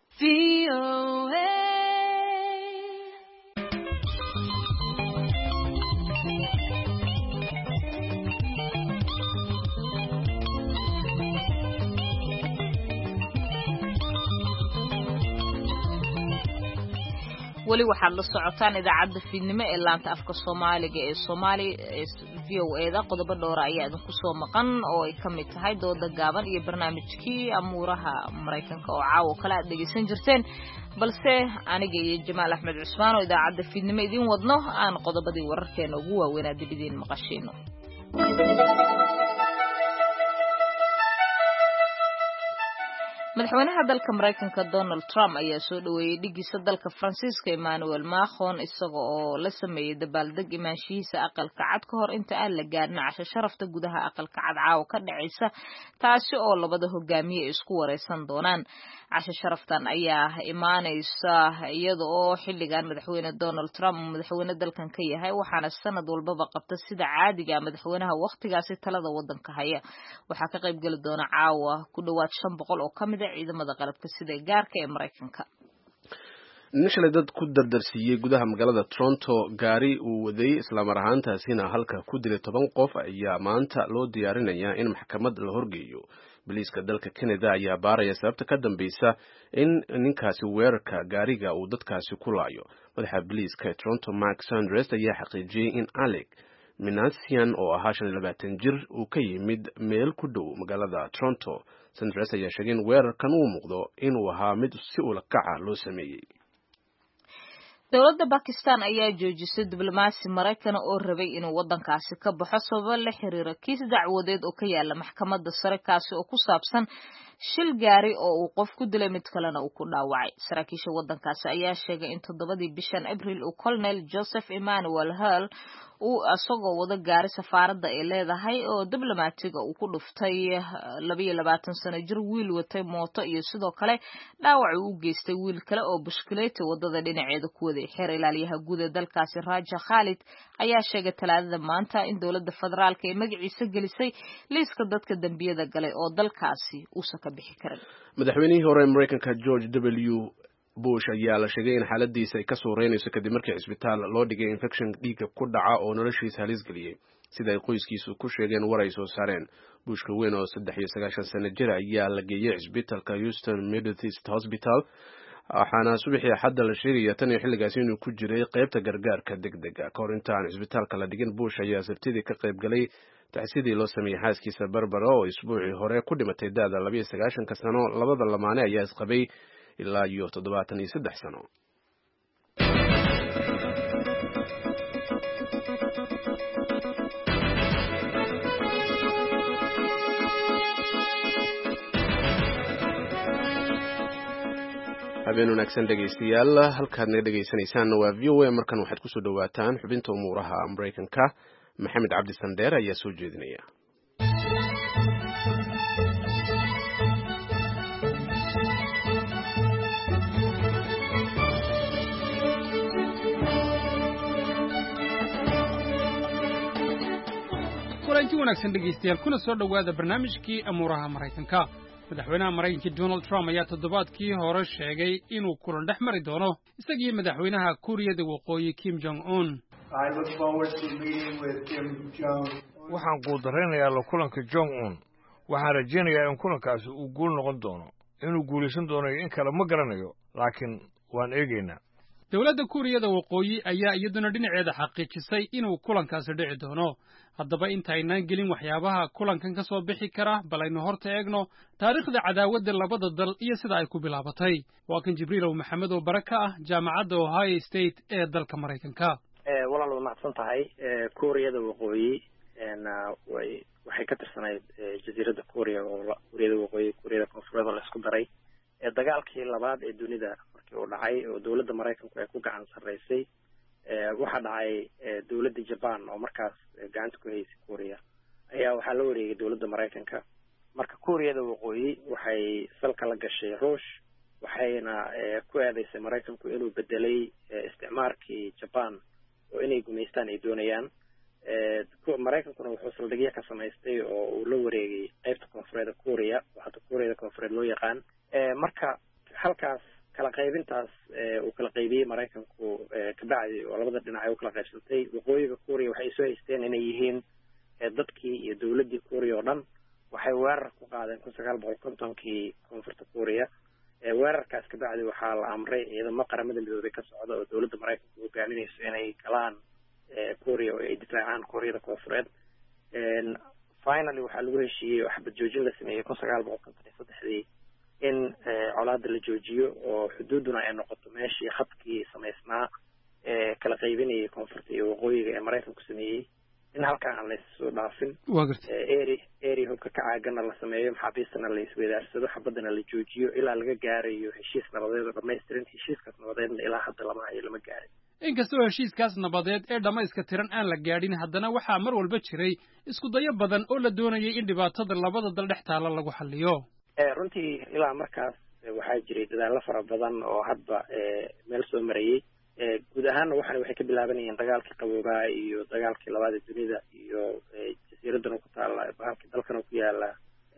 weli waxaad la socotaan idaacadda fiidnimo ee laanta afka Soomaaliga ee Soomaali VOA-da qodobo dhowr ayaa idinku soo maqan oo ay ka mid tahay dooda gaaban iyo barnaamijkii amuuraha Mareykanka oo caawa kala dhageysan jirteen balse aniga iyo Jamaal Axmed Cusmaan oo idaacadda fiidnimo idin wadno aan qodobadii wararkeena ugu waaweyn dibidin maqashino. madaxweynaha dalka Mareykanka Donald Trump ayaa soo dhaweeyay dhigiisa dalka Faransiiska Emmanuel Macron isaga oo la sameeyay dabaaldeg imaanshihiisa aqalka cad ka hor inta aan la gaarin casho sharafta gudaha aqalka cad caawa ka dhacaysa taasi oo labada hogaamiye isku wareysan doonaan. Casho sharaftan ayaa imaanaysa iyada oo xilligan madaxweyne Donald Trump madaxweyne dalkan ka yahay waxaana sanad walbaba qabta sida caadiga madaxweynaha waqtigaasi talada wadanka haya. Waxaa ka qayb gali doona caawa ku dhawaad 500 oo kamid ciidamada qalabka sida gaarka ee Mareykanka. Nishalay dad ku dardarsiiyay gudaha magaalada Toronto gaari uu waday isla mar ahaantaasina halka ku dilay 10 qof ayaa maanta loo diyaarinayaa in maxkamad la horgeeyo. Booliiska dalka Canada ayaa baaraya sababta ka dambaysa in ninkaasi weerarka gaariga uu dadkaasi ku laayo. Madaxa booliiska ee Toronto Mark Sanders ayaa xaqiijiyay in Alec Minassian oo ahaa 25 jir uu ka yimid meel ku dhow magaalada Toronto. Sanders ayaa sheegay in weerarkan uu muuqdo inuu ahaa mid si ula kac ah loo sameeyay. Dowladda Pakistan ayaa joojisay diblomaasi Mareykan oo rabay inuu wadankaasi ka baxo sabab la xiriira kiis dacwadeed oo ka yaala maxkamadda sare kaasi oo ku saabsan shil gaari oo uu qof ku dilay mid kalena uu ku dhaawacay. Saraakiisha wadankaasi ayaa sheegay in 7 bishan April uu Colonel Joseph Emmanuel Hall uu asagoo wada gaari safaaradda ay leedahay oo diblomaatiga uu ku dhuftay 22 sano jir wiil watay mooto iyo sidoo kale dhaawac uu geystay wiil kale oo bushkileeti wadada dhinaceeda ku waday. Xeer ilaaliyaha guud ee dalkaasi Raja Khalid ayaa sheegay Talaadada maanta in dowladda federaalka ay magaciisa gelisay liiska dadka dambiyada galay oo dalkaasi uu ka bixi karin. Madaxweynihii hore ee Mareykanka George W. Bush ayaa la sheegay in xaaladiisa ay ka soo reynayso kadib markii isbitaal loo dhigay infection dhiig ku dhaca oo noloshiisa halis geliyay sida ay qoyskiisu ku sheegeen war ay soo saareen. Bushka weyn oo 93 sano jir ayaa la geeyay isbitaalka Houston Methodist Hospital waxaana subaxii Axadda la sheegay tan iyo xilligaas inuu ku jiray qaybta gargaarka degdega ka hor intaan isbitaalka la dhigin. Bush ayaa sabtidii ka qayb galay tacsidii loo sameeyay xaaskiisa Barbara oo isbuucii hore ku dhimatay da'da 29 sano. Labada lamaane ayaa isqabay ilaa iyo 73 sano. habeen wanaagsan dhegeystayaal halkaad naga dhegeysanaysaan waa VOA markan waxaad ku soo dhawaataan xubinta umuuraha Mareykanka. Maxamed Cabdi Sandeer ayaa soo jeedinaya. kulanti wanaagsan dhegeystayaal kuna soo dhawaada barnaamijkii amuuraha Mareykanka. madaxweynaha Mareykanka Donald Trump ayaa toddobaadkii hore sheegay inuu kulan dhex mari doono isagii madaxweynaha Kuuriyada Waqooyi Kim Jong Un. waxaan quudareynayaa la kulanka Jong Un. waxaan rajaynayaa in kulankaasi uu guul noqon doono. inuu guulaysan doono in kale ma garanayo laakiin waan eegaynaa. dowladda Kuuriyada Waqooyi ayaa iyaduna dhinaceeda xaqiijisay inuu kulankaasi dhici doono. haddaba intaynaan gelin waxyaabaha kulankan ka soo bixi kara bal aynu horta eegno taariikhda cadaawadda labada dal iyo sida ay ku bilaabatay. waa kan Jibriil Maxamed oo baraka ah jaamacadda Ohio State ee dalka Mareykanka. walaal waa macsan tahay Kuuriyada Waqooyi waxay ka tirsanayd jasiiradda Kuuriya oo Kuuriyada Waqooyi Kuuriyada Koonfureed la isku daray dagaalkii labaad ee dunida markii uu dhacay oo dowladda Mareykanku ay ku gacan sareysay waxa dhacay dowladda Japan oo markaas gacanta ku haysay Kuuriya ayaa waxa la wareegay dowladda Mareykanka. marka Kuuriyada Waqooyi waxay salka la gashay Ruush waxayna ku eedeysay Mareykanku inuu bedelay isticmaalkii Japan oo inay gumeystaan ay doonayaan. Mareykankuna wuxuu saldhigyo ka samaystay oo uu la wareegay qaybta koonfureed Kuuriya oo hadda Kuuriyada Koonfureed loo yaqaan. marka halkaas kala qaybintaas uu kala qaybiyay Mareykanku ka bacdi oo labada dhinac ay u kala qaybsantay. waqooyiga Kuuriya waxay soo haysteen inay yihiin dadkii iyo dowladdii Kuuriya oo dhan. waxay weerar ku qaadeen 1950kii koonfurta Kuuriya. weerarkaas ka bacdi waxaa la amray ciidamo qaramada midoobay ka socda oo dowladda Mareykanku hogaaminayso inay galaan Kuuriya oo ay difaacaan Kuuriyada Koonfureed. finally waxaa lagu heshiiyey oo xabad joojin la sameeyey 1953 in colaadda la joojiyo oo xuduuduna ay noqoto meeshii khadkii samaysnaa kala qaybinayay koonfurta iyo waqooyiga ee Mareykanku sameeyey. in halkaa aan laissoo dhaafin eri hubka ka caagana la sameeyo maxaabiistana la isweydaarsado xabadana la joojiyo ilaa laga gaarayo heshiis nabadeed oo dhamaystiran heshiiskaas nabadeedna ilaa hadda lama gaarin inkastoo heshiiskaas nabadeed ee dhammayska tiran aan la gaadhin haddana waxaa mar walba jiray isku dayo badan oo la doonayay in dhibaatada labada dal dhex taala lagu xalliyo runtii ilaa markaas waxaa jiray dadaallo fara badan oo hadba meel soo marayay guud ahaanna waxay ka bilaabanayeen dagaalkii qaboobaa iyo dagaalkii labaad ee dunida iyo jasiiraddan ku taala bahalkii dalkan ku yaala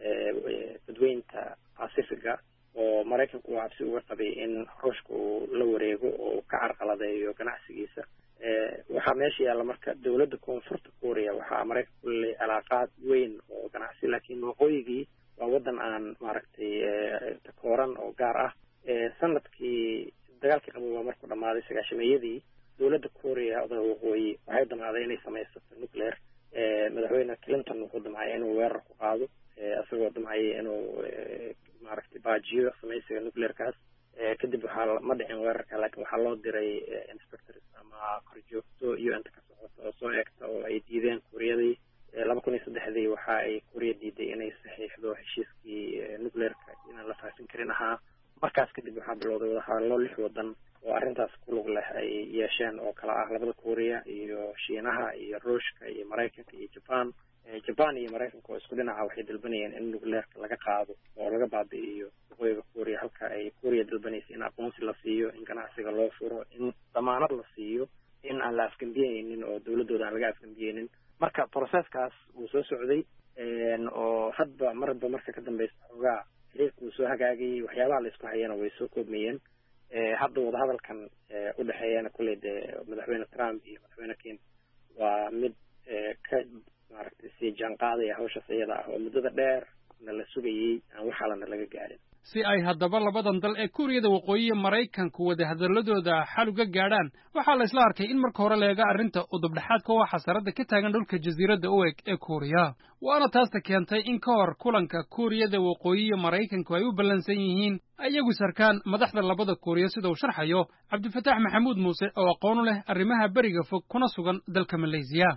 badweynta pacifiga oo maraykanku uu cabsi uga qabay in ruushka uu la wareego oo uu ka carqaladeeyo ganacsigiisa waxaa meesha yaalla marka dawladda koonfurta Korea waxaa maraykanku leeyahay calaaqaad weyn oo ganacsi laakiin waqooyigii waa waddan aan maaragtay takooran oo gaar ah sanadkii dagaalkii qaboobaa markuu dhammaaday sagaashameeyadii dawladda Korea odaha waqooyi waxay damacday inay samaysato nuclear madaxweyne Clinton wuxuu damcay inuu weerar ku qaado isagoo damcay inuu maaragtay baajiyo samaysiga nuclearkaas kadib waxaa ma dhicin weerarka laakiin waxaa loo diray inspectors ama korjoogto UN-ta ka socota oo soo eegta oo ay diideen Koreadii 2003 waxa ay Korea diiday inay saxiixdo heshiiskii nuclearka inaan la faafin karin ahaa markaas kadib waxaa bilowday wadahadallo 6 wadan oo arrintaas ku lug leh ay yeesheen oo kala ah labada Korea iyo Shiinaha iyo Ruushka iyo Maraykanka iyo Japan iyo Maraykanka oo isku dhinaca waxay dalbanayeen in nuclearka laga qaado oo laga baabi'iyo waqooyiga Korea halka ay Korea dalbanaysa in aqoonsi la siiyo in ganacsiga loo furo in damaanad la siiyo in aan la afgambiyeynin oo dawladooda aan laga afgambiyeynin marka processkaas uu soo socday oo hadba marka ka dambaysa xoogaa xiriirka uu soo hagaagay waxyaabaha la isku hayana way soo koobmayeen hadda wadahadalkan u dhexeeyana kuley dee madaxweyne Trump iyo madaxweyne Kim waa mid ka maaragtay si jaanqaadaya hawshaas iyada ah oo muddada dheer na la sugayay aan waxaalana laga gaarin si ay haddaba labadan dal ee Kuuriyada Waqooyi iyo Maraykanku wada hadalladooda xal uga gaadhaan waxaa la isla arkay in marka hore leega arrinta udubdhaxaadka waa xasarada ka taagan dhulka jasiiradda u eg ee Kuuriya waana taasta keentay in ka hor kulanka Kuuriyada Waqooyi iyo Maraykanku ay u ballansan yihiin ayagu sarkaan madaxda labada Kuuriya sida uu sharxayo Cabdifataax Maxamuud Muuse oo aqoon u leh arrimaha bariga fog kuna sugan dalka Malaysia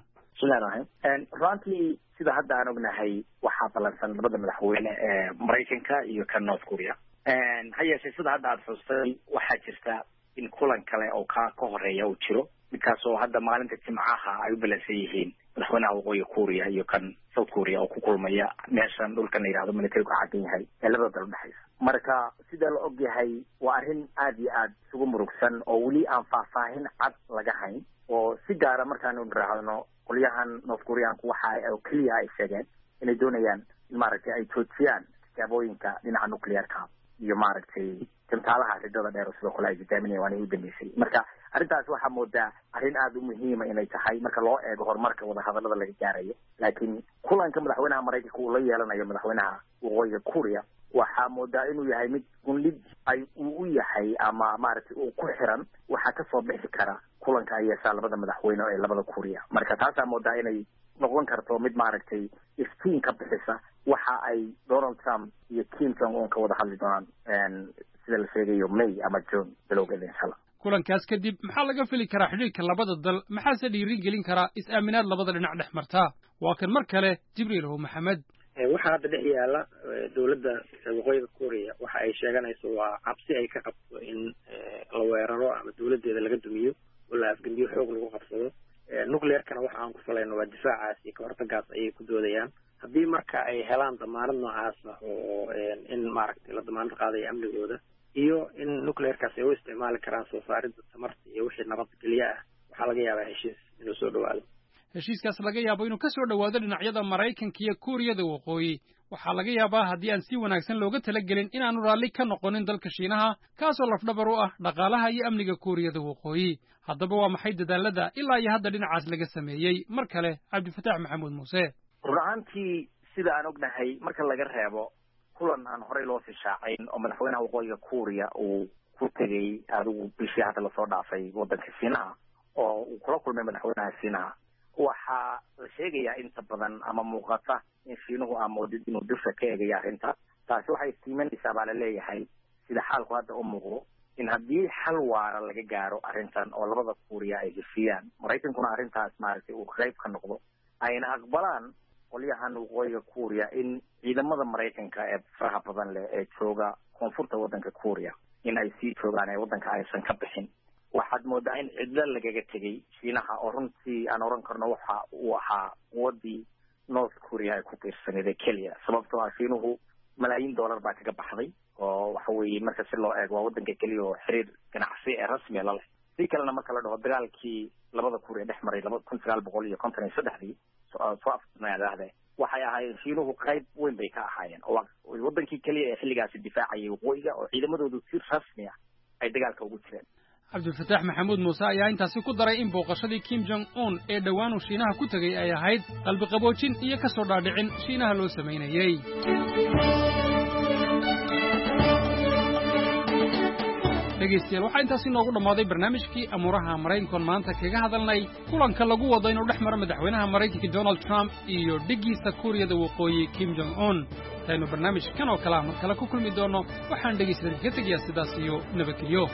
runtii sida hadda aan ognahay waxaa balansan labada madaxweyne ee Maraykanka iyo kan North Korea ha yeeshee sida hadda aad xustay waxaa jirta in kulan kale oo ka horeeya uu jiro midkaasoo hadda maalinta Jimcaha ay u balansan yihiin madaxweynaha waqooyiga Korea iyo kan South Korea oo ku kulmaya meeshan dhulkan la yiraahdo military ka cadan yahay ee labada dal dhexaysa marka sida la og yahay waa arrin aad iyo aad isugu murugsan oo weli aan faahfaahin cad laga hayn oo si gaara markaan u raacno qolyahan North Koreanku waxa ay kaliya ay sheegeen inay doonayaan in maaragtay ay joojiyaan tijaabooyinka dhinaca nuclearka iyo maaragtay tantaalaha ridada dheer oo sidoo kale ay jidaaminayaan waana u dambeysay marka arrintaas waxaa moodaa arrin aad u muhiim ah inay tahay marka loo eego horumarka wadahadallada laga gaarayo laakiin kulanka madaxweynaha Maraykanka uu la yeelanayo madaxweynaha waqooyiga Korea waxaa moodaa inuu yahay mid gundhig ay u yahay ama maaragtay uu ku xiran waxa ka soo bixi kara kulanka ay yeeshaan labada madaxweyne ee labada Korea marka taasaa moodaa inay noqon karto mid maaragtay iftiin ka bixisa waxa ay Donald Trump iyo Kim Jong Un ka wada hadli doonaan sida la sheegayo May ama June bilowgeeda inshallah kulankaas kadib maxaa laga fili karaa xiriirka labada dal maxaase dhiirigelin karaa is-aaminaad labada dhinac dhex martaa waa kan mar kale Jibriil Maxamed waxaa hadda dhex yaala dawladda waqooyiga Korea waxa ay sheeganayso waa cabsi ay ka qabto in la weeraro ama dawladeeda laga dumiyo oo la afgambiyo xoog lagu qabsado nuclearkana waxa aan ku falayno waa difaacaas iyo ka hortagaas ayay ku doodayaan haddii marka ay helaan damaanad noocaas ah oo in maaragtay la damaanad qaadayo amnigooda iyo in nuclearkaas ay u isticmaali karaan soo saaridda tamarta iyo wixii nabadgelyo ah waxaa laga yaabaa heshiis inuu soo dhawaado heshiiskaas laga yaabo inuu ka soo dhawaado dhinacyada Maraykanka iyo Kuuriyada Waqooyi waxaa laga yaabaa haddii aan si wanaagsan looga talagelin inaanu raalli ka noqonin dalka Shiinaha kaasoo lafdhabar u ah dhaqaalaha iyo amniga Kuuriyada Waqooyi haddaba waa maxay dadaalada ilaa iyo hadda dhinacaas laga sameeyay mar kale Cabdifataax Maxamuud Muuse runtii sida aan ognahay marka laga reebo kulan aan horey loo shaacayn oo madaxweynaha waqooyiga Korea uu ku tagay adigu bishii hadda la soo dhaafay waddanka Shiinaha oo uu kula kulmay madaxweynaha Shiinaha waxaa la sheegayaa inta badan ama muuqata in Shiinuhu amoodid inuu dusha ka eegayo arrinta taasi waxay istiimanaysaa baa la leeyahay sida xaalku hadda u muuqdo in haddii xal waara laga gaaro arrintan oo labada Korea ay heshiiyaan Maraykankuna arrintaas maaragtay uu qayb ka noqdo ayna aqbalaan qolyahan waqooyiga Kuuriya in ciidamada Mareykanka ee faraha badan leh ee jooga koonfurta waddanka Kuuriya in ay sii joogaan ee waddanka aysan ka bixin. waxaad moodaa in cidla lagaga tegay Shiinaha oo runtii aan oran karno waxa uu ahaa quwadii North Korea ay ku tiirsaneyd kaliya sababtoo ah Shiinuhu malaayiin dollar baa kaga baxday oo waxa weeye marka si loo eego waddanka kaliya oo xiriir ganacsi ee rasmi ah la leh si kalena marka la dhaho dagaalkii labada Korea dhex maray 1953 soo afnaadaade waxay ahaayeen Shiinuhu qayb weyn bay ka ahaayeen oo waddankii kaliya ee xilligaasi difaacayay waqooyiga oo ciidamadoodu si rasmi ah ay dagaalka ugu jireen. cabdilfataax maxamuud muuse ayaa intaasi ku daray in booqashadii Kim Jong Un ee dhawaan uu Shiinaha ku tagay ay ahayd qalbi qaboojin iyo ka soo dhaadhicin Shiinaha loo sameynayay. dhegeystayaal waxaa intaasi noogu dhammaaday barnaamijkii amuuraha Maraykanka maanta kaga hadalnay kulanka lagu wado inuu dhex maro madaxweynaha Maraykanka Donald Trump iyo dhigiisa Kuuriyada Waqooyi Kim Jong Un. taynu barnaamijkan oo kale mar kale ku kulmi doono waxaan dhegeystayaal ka tegayaa sidaas iyo nabadgelyo.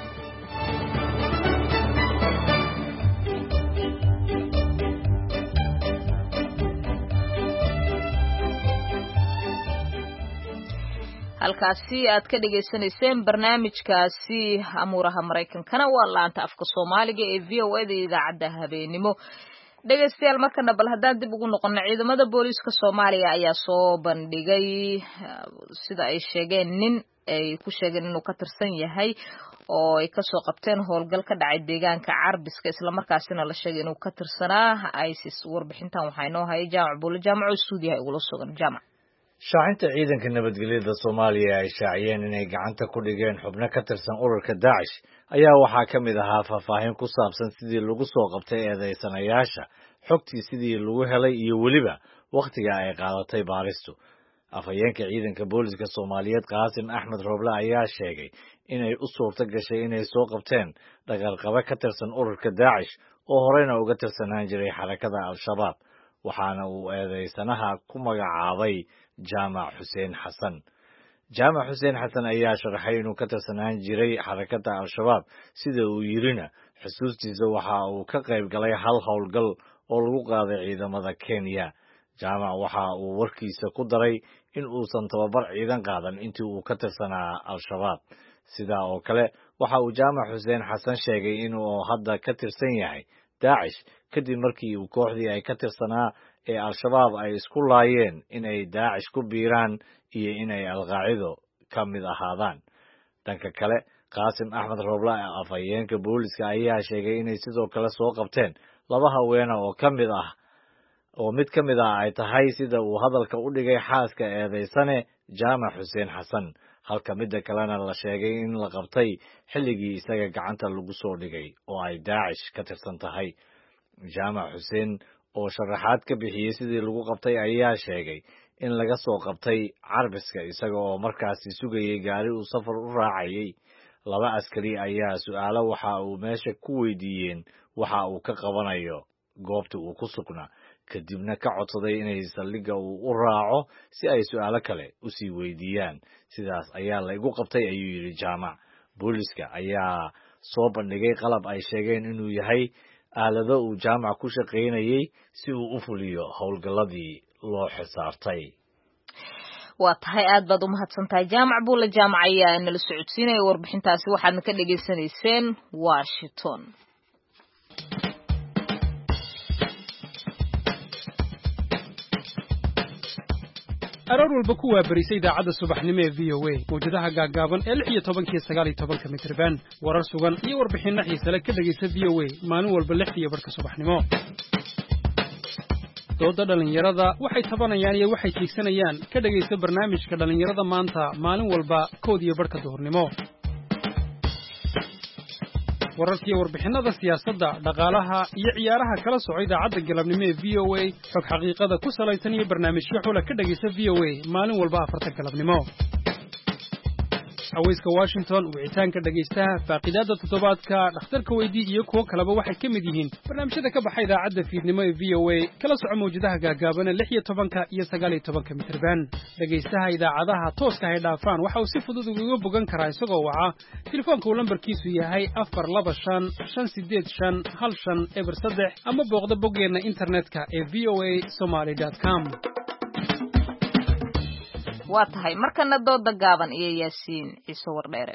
halkaasi aad ka dhageysanayseen barnaamijkaasi amuuraha Maraykankana waa laanta afka Soomaaliga ee VOA da idaacadda habeenimo. dhegeystayaal markana bal haddaan dib ugu noqono ciidamada booliiska Soomaaliya ayaa soo bandhigay sida ay sheegeen nin ay ku sheegeen inuu ka tirsan yahay oo ay ka soo qabteen howlgal ka dhacay deegaanka Carbiska isla markaasina la sheegay inuu ka tirsanaa ISIS. warbixintan waxaa inoo hayay Jaamac Buule. Jaamac Suudiya ay ula sugan. Jaamac shaacinta ciidanka nabadgelyada Soomaaliya ay shaaciyeen inay gacanta ku dhigeen xubno ka tirsan ururka Daesh ayaa waxaa ka mid ahaa faahfaahin ku saabsan sidii lagu soo qabtay eedeysanayaasha, xogtii sidii lagu helay iyo weliba wakhtiga ay qaadatay baaristu. afhayeenka ciidanka booliska Soomaaliyeed Qaasim Axmed Rooble ayaa sheegay inay u suurto gashay inay soo qabteen dhaqaaqaba ka tirsan ururka Daesh oo horeyna uga tirsanaan jiray xarakada Al-Shabaab, waxaana uu eedeysanaha ku magacaabay Jaamac Xuseen Xasan. Jaamac Xuseen Xasan ayaa sharaxay inuu ka tirsanaan jiray xarakada Al-Shabaab, sida uu yirina xusuustiisa waxa uu ka qayb galay hal howlgal oo lagu qaaday ciidamada Kenya. Jaamac waxa uu warkiisa ku daray in uusan tababar ciidan qaadan intii uu ka tirsanaa Al-Shabaab. sidaa oo kale waxa uu Jaamac Xuseen Xasan sheegay inuu hadda ka tirsan yahay Daesh kadib markii uu kooxdii ay ka tirsanaa ee Al-Shabaab ay isku laayeen inay Daesh ku biiraan iyo inay Al-Qaacido ka mid ahaadaan. dhanka kale Qaasim Axmed Rooble afhayeenka booliska ayaa sheegay inay sidoo kale soo qabteen laba haween oo mid ka mid ah ay tahay sida uu hadalka u dhigay xaaska eedeysane Jaamac Xuseen Xasan, halka midda kalena la sheegay in la qabtay xilligii isaga gacanta lagu soo dhigay oo ay Daesh ka tirsan tahay. Jaamac Xuseen oo sharaxaad ka bixiyay sidii lagu qabtay ayaa sheegay in laga soo qabtay Carbiska isaga oo markaasi sugayay gaari uu safar u raacayay. laba askari ayaa su'aalo waxa uu meesha ku weydiiyeen waxa uu ka qabanayo goobta uu ku sugnaa, kadibna ka codsaday inay saldhigga uu u raaco si ay su'aalo kale u sii weydiiyaan. sidaas ayaa la igu qabtay ayuu yidhi Jaamac. booliska ayaa soo bandhigay qalab ay sheegeen inuu yahay aalado uu Jaamac ku shaqaynayay si uu u fuliyo howlgalladii loo xisaartay. waa tahay aad baad u mahadsantahay Jaamac Buule. Jaamac ayaa nala socodsiinaya warbixintaasi. waxaadna ka dhageysanayseen Washington. aroor walba ku waabarisay idaacadda subaxnimo ee VOA mawjadaha gaagaaban ee 16 iyo 19 mitirban warar sugan iyo warbixinno xiiso leh ka dhageysta VOA maalin walba 6:00 subaxnimo. dooda dhalinyarada waxay tabanayaan iyo waxay tiigsanayaan ka dhageysta barnaamijka dhalinyarada maanta maalin walba 1:00 duhurnimo. wararkii warbixinada siyaasadda, dhaqaalaha iyo ciyaaraha kala socda idaacadda galabnimo ee VOA xog xaqiiqada ku salaysan iyo barnaamijyo xula ka dhageysta VOA maalin walba 4 galabnimo. haweyska Washington wicitaanka dhageystaha faaqidaada toddobaadka dhakhtarka weydii iyo kuwa kaleba waxay ka mid yihiin barnaamijyada ka baxay idaacadda fiidnimo ee VOA kala soco mawjadaha gaagaaban 16 iyo 19 mitirban dhageystaha idaacadaha tooska ah dhaafaan waxa uu si fudud uga bogan karaa isagoo waca telefoonka uu lambarkiisu yahay 425 ama booqda boggeena internetka ee voasomali.com. waa tahay markana dooda gaaban iyo Yaasiin Ciise Wardheere.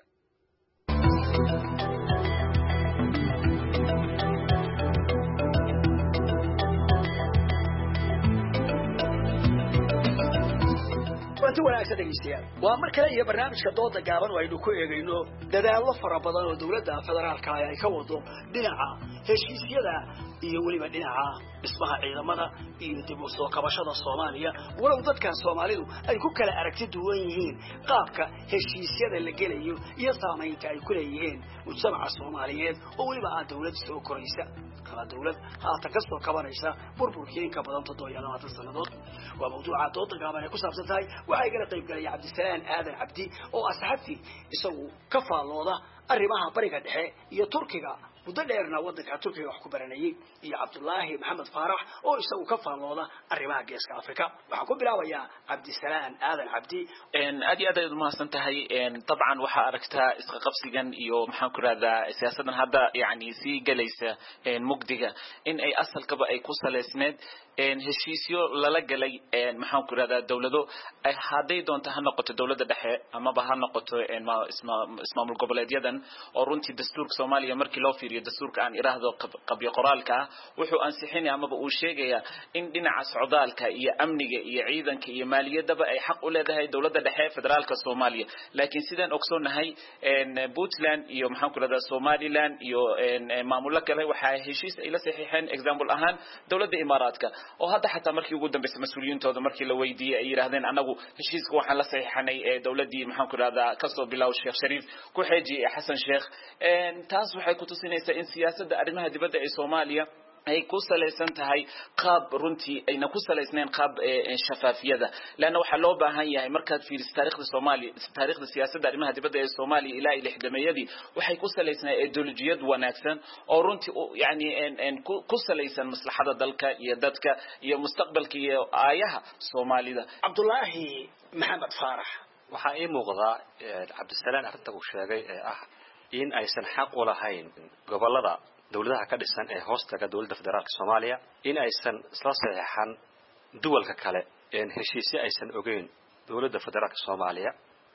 waanti wanaagsan dhegeystayaal waa mar kale iyo barnaamijka dooda gaaban oo aynu ku eegayno dadaallo fara badan oo dawladda federaalka ay ka wado dhinaca heshiisyada iyo weliba dhinaca dhismaha ciidamada iyo dib u soo kabashada Soomaaliya walow dadka Soomaalidu ay ku kala aragti duwan yihiin qaabka heshiisyada la gelayo iyo saameynta ay ku leeyihiin mujtamaca Soomaaliyeed oo weliba aan dawlad soo koraysa kala dawlad haatan ka soo kabanaysa burburkii ka badan 7 sanadood waa mawduuca dooda gaaban ee ku saabsan tahay waxay kala qayb galay Cabdisalaan Aadan Cabdi oo asxaabtii isagu ka faalooda arrimaha bariga dhexe iyo Turkiga muddo dheerna wadanka Turkiga wax ku baranayay iyo Cabdullaahi Maxamed Faarax oo isagu ka faalooda arrimaha geeska Afrika waxa ku bilaabayaa Cabdisalaan Aadan Cabdi aad iyo aad u mahadsan tahay طبعا waxa aragtaa isqa qabsigan iyo maxaan ku raadaa siyaasadan hadda yani si galaysa mugdiga in ay asalkaba ay ku saleysneed heshiisyo lala galay maxaan ku raadaa dawlado ay haday doonto ha noqoto dawladda dhexe ama ba ha noqoto ismaamul goboleedyadan oo runtii dastuurka Soomaaliya markii loo fiiriyo dastuurka aan iraahdo qabyo qoraalka wuxuu ansixinay ama uu sheegaya in dhinaca socdaalka iyo amniga iyo ciidanka iyo maaliyadaba ay xaq u leedahay dawladda dhexe federaalka Soomaaliya laakiin sidaan ogsoonahay Puntland iyo maxaan ku raadaa Somaliland iyo maamulka kale waxa heshiis ay la saxiixeen example ahaan dawladda Imaaraadka oo hadda xataa markii ugu dambeysay mas'uuliyintooda markii la weydiiyay ay yiraahdeen anagu heshiiska waxaan la saxiixanay dawladdii maxaan ku raadaa ka soo bilaw Sheekh Shariif ku xeejiyay Xasan Sheekh taas waxay ku tusinaysaa in siyaasadda arrimaha dibadda ee Soomaaliya ay ku saleysan tahay qaab runtii ayna ku saleysneen qaab shafaafiyada laana waxa loo baahan yahay markaad fiiriso taariikhda Soomaaliya taariikhda siyaasadda arrimaha dibadda ee Soomaaliya ilaa 60meeyadii waxay ku saleysnaa ideolojiyad wanaagsan oo runtii yani ku saleysan maslaxada dalka iyo dadka iyo mustaqbalka iyo aayaha Soomaalida Cabdullaahi Maxamed Faarax waxa ay muuqdaa Cabdisalaan arrinta uu sheegay ee ah in aysan xaq u lahayn gobolada dawladaha ka dhisan ee hoostaga dawladda federaalka Soomaaliya in aysan isla saxiixan duwalka kale ee heshiisyo aysan ogeyn dawladda federaalka Soomaaliya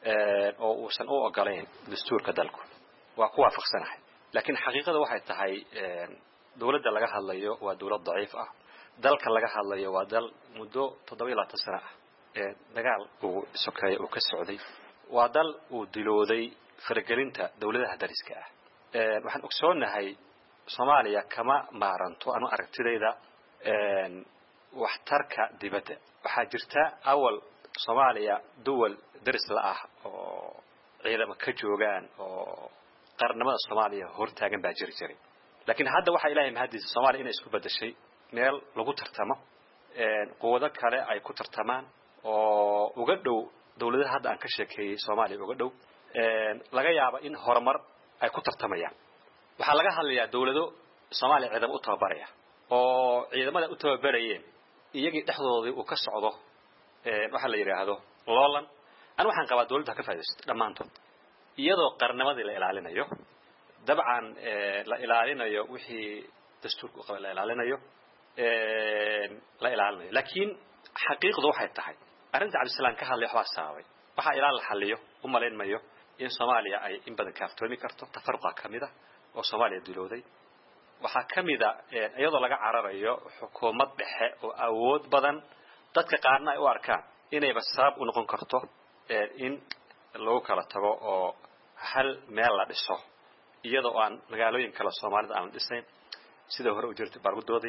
oo uusan u ogolayn dastuurka dalku waa ku waafaqsanahay laakiin xaqiiqada waxay tahay dawladda laga hadlayo waa dawlad daciif ah dalka laga hadlayo waa dal muddo 7 sano ah dagaal uu sokeeyay uu ka socday waa dal uu dilooday faragelinta dawladaha dariska ah waxaan ogsoonahay Soomaaliya kama maaranto anu aragtidayda waxtarka dibadda waxa jirta awal Soomaaliya duwal daris la ah oo ciidamo ka joogaan oo qarnamada Soomaaliya hortaagan baa jiray laakiin hadda waxa Ilaahay mahadiisa Soomaaliya inay isku bedeshay meel lagu tartamo quwado kale ay ku tartamaan oo uga dhow dawladaha hadda aan ka sheekeeyay Soomaaliya uga dhow laga yaabo in horumar ay ku tartamayaan waxa laga hadlayaa dawlado Soomaaliya ciidamo u tababaraya oo ciidamada u tababarayeen iyagii dhexdoodii uu ka socdo waxa la yiraahdo loolan aan waxaan qabaa dawladda ka faa'iideysto dhamaantood iyadoo qarnamadii la ilaalinayo dabcan la ilaalinayo wixii dastuurku qaba la ilaalinayo laakiin xaqiiqdu waxay tahay arrinta Cabdisalaan ka hadlay waxa saabay waxa ilaa la xalliyo u maleynmayo in Soomaaliya ay in badan ka aftoomi karto tafarruqa kamida oo Soomaaliya dilooday waxa kamida iyadoo laga cararayo xukuumad dhexe oo awood badan dadka qaarna ay u arkaan inay sabab u noqon karto in loo kala tago oo hal meel la dhiso iyadoo aan magaalooyin kala Soomaalida aan dhisayn sida hore u jirtay barbadoodaya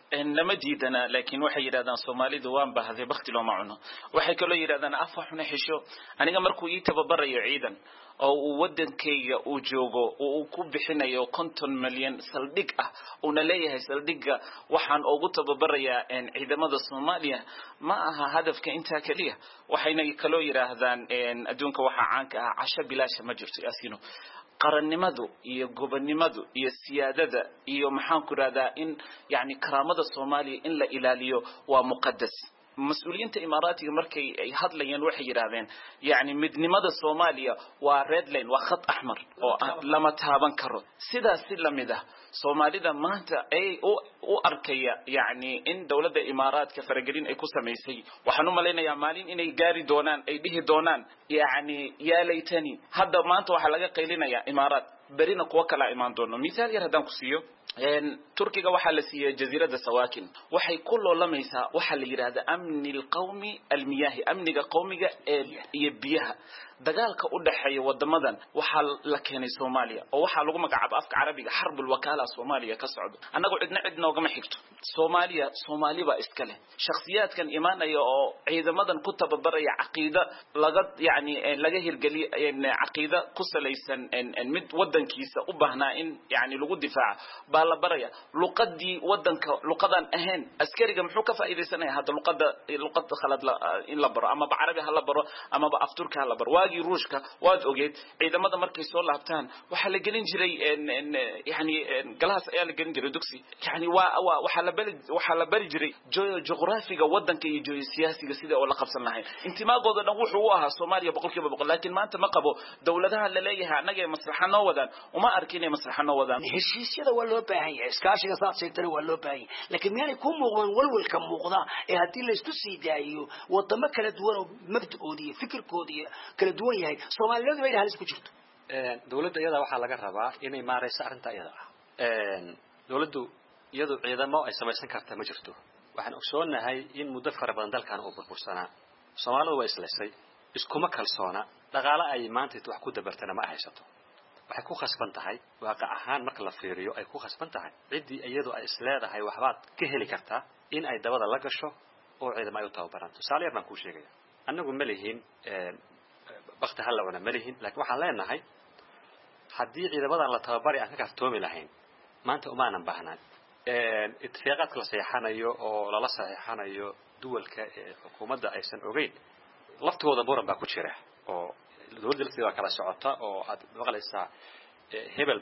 lama diidana laakiin waxay yiraahdaan Soomaalidu waan baahday waqti loo macuno waxay kale yiraahdaan afwaxna xisho aniga markuu ii tababarayo ciidan oo uu wadankayga uu joogo oo uu ku bixinayo 50 milyan saldhig ah una leeyahay saldhiga waxaan ugu tababarayaa ciidamada Soomaaliya ma aha hadafka inta kaliya waxayna kale yiraahdaan adduunka waxa caanka ah casho bilaash ma jirto asino qarannimadu iyo gobonnimadu iyo siyaadada iyo maxaan ku raadaa in yaani karaamada Soomaaliya in la ilaaliyo waa muqaddas mas'uuliyiinta imaaraatiga markay ay hadlayeen waxay yiraahdeen yaani midnimada Soomaaliya waa red line waa khat ahmar oo lama taaban karo sidaas si lamida Soomaalida maanta ay u arkaya yaani in dawladda imaaraadka faragelin ay ku sameysay waxaan u maleynayaa maalin inay gaari doonaan ay dhihi doonaan yaani yaa laytani hadda maanta waxa laga qeylinayaa imaaraad برينا قوكلا إيمان دونه مثال يرهدان كسيو تركيا وحل سيا جزيرة سواكن وحي كله لما يسا وحل يرهد أمن القوم المياه أمن قومي يبيها دجالك أودحي ودمدن وحل لكني سوماليا أو وحل لقمك عبافك عربي حرب الوكالة سوماليا كسعود أنا قلت عدنا وقم حكتو سومالي بإسكاله شخصيات كان إيمان يا عيد مدن كتب برا عقيدة لقد يعني لقيه الجلي يعني عقيدة قصة ليس إن مد ودن كيسة وبهنا إن يعني لقود دفاع بالا برا لقدي ودن لقدان أهين أسكري جم حكة فإذا سنة هذا لقد خلد إن لبرا أما بعربي هلا برا أما بأفترك هلا برا يروشك واد أوجد إذا ما دمرك يسول لابتان وحل جرين جري يعني جلها سأل جرين جري دكسي يعني وحل بلد جري جغرافي جودن كي جو سياسي جسيدة ولا قبض النهاية أنت ما قد نروح وها سوماليا بقول كيف بقول لكن ما أنت ما قبوا دولتها اللي ليها نجى مسرحنا ودان وما أركيني مسرحنا ودان هالشيء هذا ولا باهي إسكاش قصات سيتري ولا باهي لكن يعني كم مغوان ولا كم مغضى هذه اللي استسيد أيو وطمك كلا دوار مبدأ كودية فكر كودية كلا دوار يهاي سومالي لازم يدها لسه كجرت دولة يدا وحلا جربا إني ما رئيس أرنتا يدا دولة يدو عيدا ما أي سمايسن كارتا مجرتو waxaan ogsoonahay in muddo fara badan dalkan uu burbursanaa Soomaalidu way isleesay iskuma kalsoona dhaqaale ay maanta wax ku dabartana ma haysato waxay ku khasban tahay waaqic ahaan marka la fiiriyo ay ku khasban tahay cidii iyadu ay isleedahay waxbaad ka heli kartaa in ay dabada la gasho oo ciidamada ay u tababaran tusaale yar baan ku sheegaya annagu ma lihin waqti hal wana ma lihin laakiin waxaan leenahay haddii ciidamadan la tababari aan ka kartoomi lahayn maanta uma aanan baahnaan اتفاقات كلا سيحانيو أو لا سيحانيو دول كحكومة أيسن أوجين لفتوا ضبورا باكوتشرة أو دول دلتي كلا سعطة أو مغلى الساعة هبل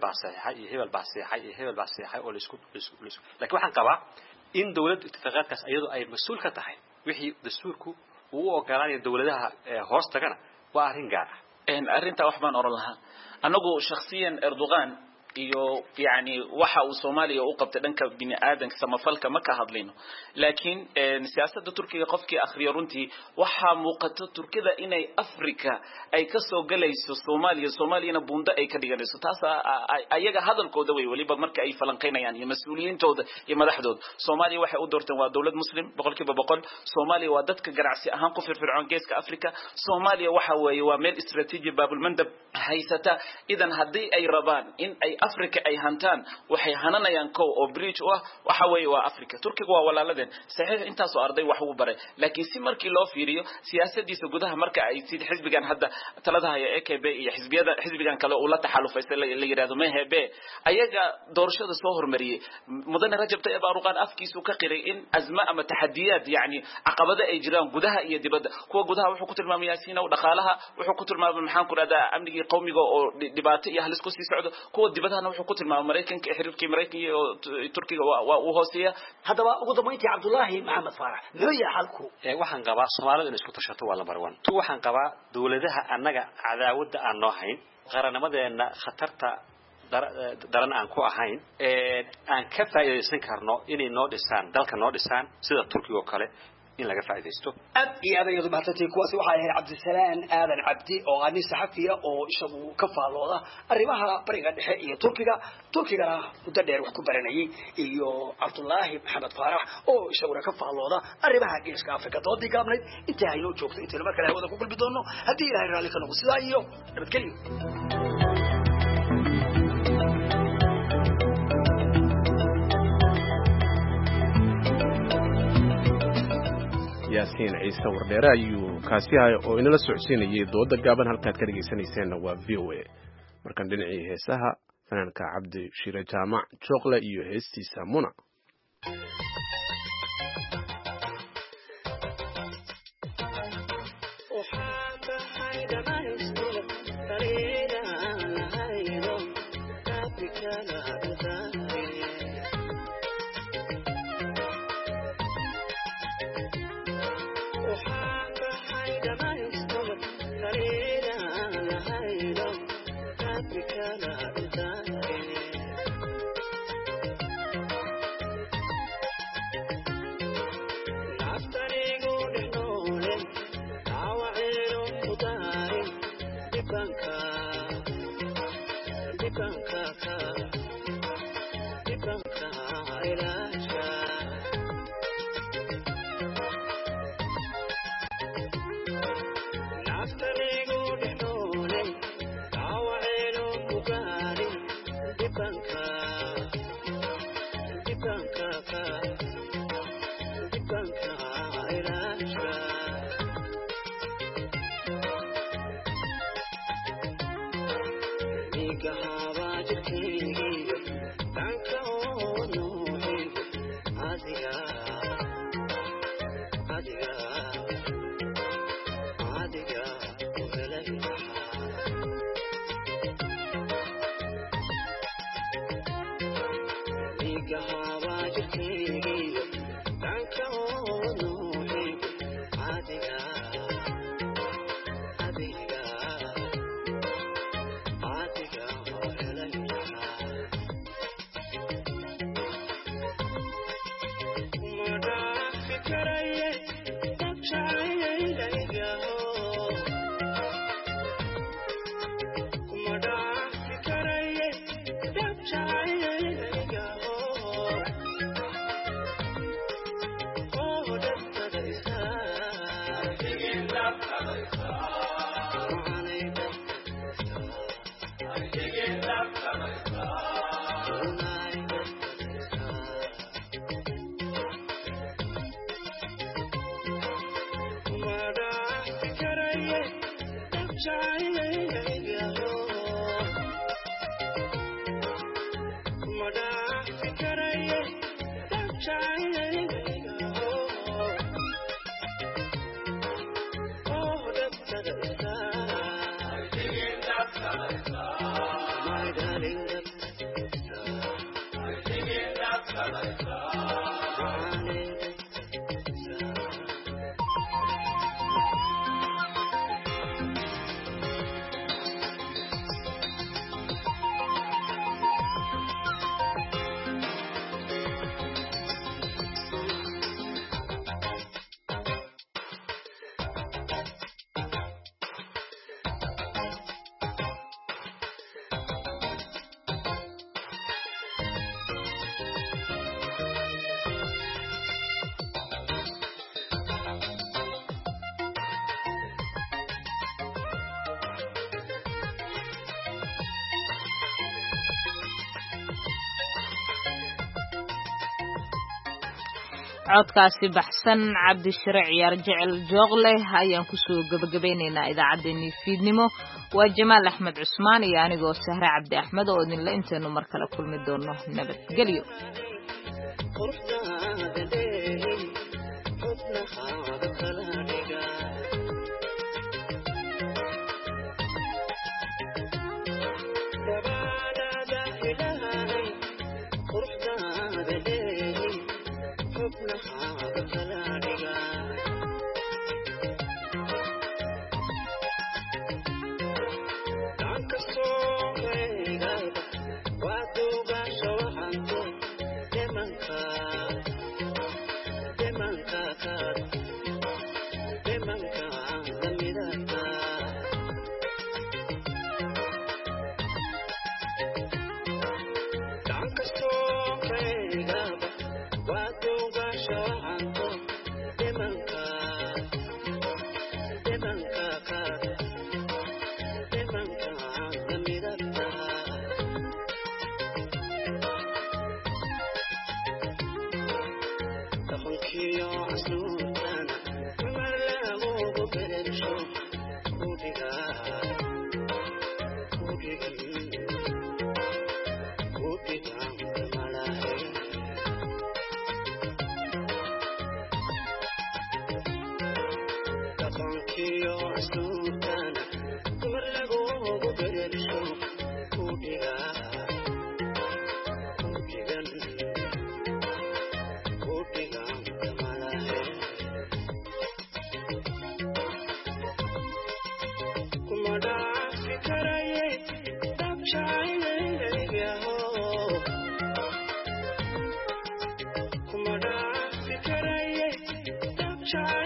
بعثي حي أو لسكوت لكن واحد قبع إن دولة اتفاقات كاس أيضا أي مسؤول كتاعي وحي دستوركو وقالان الدولة ده هوست كنا وأرين جارة إن أرين توحبان أورلها أنا جو شخصيا أردوغان iyo yani waxa uu Soomaaliya u qabtay dhanka bini aadanka samafalka ma ka hadlayno laakiin siyaasadda Turkiga qofkii akhriyo runtii waxa muuqata Turkida inay Afrika ay ka soo galayso Soomaaliyana bunda ay ka dhiganayso taas ayaga hadalkooda way waliba marka ay falanqeynayaan iyo mas'uuliyiintooda iyo madaxdooda Soomaaliya waxay u doorteen waa dawlad muslim boqolkiiba boqol Soomaaliya waa dadka ganacsi ahaan ku firfircoon geeska Afrika Soomaaliya waxa weeye waa meel istiraatiiji baabul mandab haysata idan hadii ay rabaan in ay Afrika ay hantaan waxay hananayaan koow oo bridge waxa weeye waa Afrika Turkiga waa walaaladeen saxiix intaas oo arday wax uu baray laakiin si markii loo fiiriyo siyaasadiisa gudaha marka ay sid xisbigan hadda taladaha ee AKP iyo xisbigan kale oo la taxalufaysan la yiraahdo MHP ayaga doorashada soo hormariyay mudane Rajab Tayyip Erdogan afkiisu ka qiray in azma ama taxadiyad yani caqabada ay jiraan gudaha iyo dibadda kuwa gudaha wuxuu ku tilmaamay yaasiin oo dhaqaalaha wuxuu ku tilmaamay maxaan ku radaa amniga qowmiga oo dhibaato iyo halis ku sii socdo kuwa dibadda wuxuu ku tilmaamay Mareykanka xiriirkii Mareykanka iyo Turkiga waa uu hooseeya hadaba ugu dambeyntii Cabdullaahi Maxamed Faarax muxuu yahay xalku waxaan qabaa Soomaalidu inay isku tashato waa number 1 tu waxaan qabaa dawladaha annaga cadaawada aan noo hayn qarannamadeena khatarta daran aan ku ahayn aan ka faa'iideysan karno inay noo dhisaan dalka noo dhisaan sida Turkiga oo kale in laga faa'iideysto aad iyo aad ayadu bahatay kuwaas waxa ay Cabdisalaan aadan Cabdi oo aan saxafiya oo isagu ka faalooda arrimaha bariga dhexe iyo Turkiga muddo dheer wax ku baranayay iyo Cabdullaahi Maxamed Faarax oo isaguna ka faalooda arrimaha geeska Afrika doodii gaabnayd inta ay noo joogto inta mar kale wada ku kulmi doono hadii Ilaahay raali ka noqdo sidaa iyo nabadgelyo yaasiin ciise wardheere ayuu kaasi ahay oo inala socodsiinayay dooda gaaban halkaad ka dhegaysanayseena waa v o a markan dhinacii heesaha fanaanka cabdi shire jaamac jookle iyo heestiisa muna codkaasi baxsan cabdi shire ciyaar jecel jooqle ayaan kusoo gabagabeynaynaa idaacaddeenii fiidnimo waa jamaal axmed cusmaan iyo anigoo sahre cabdi axmed oo idinla intaynu mar kale kulmi doono nabadgelyo try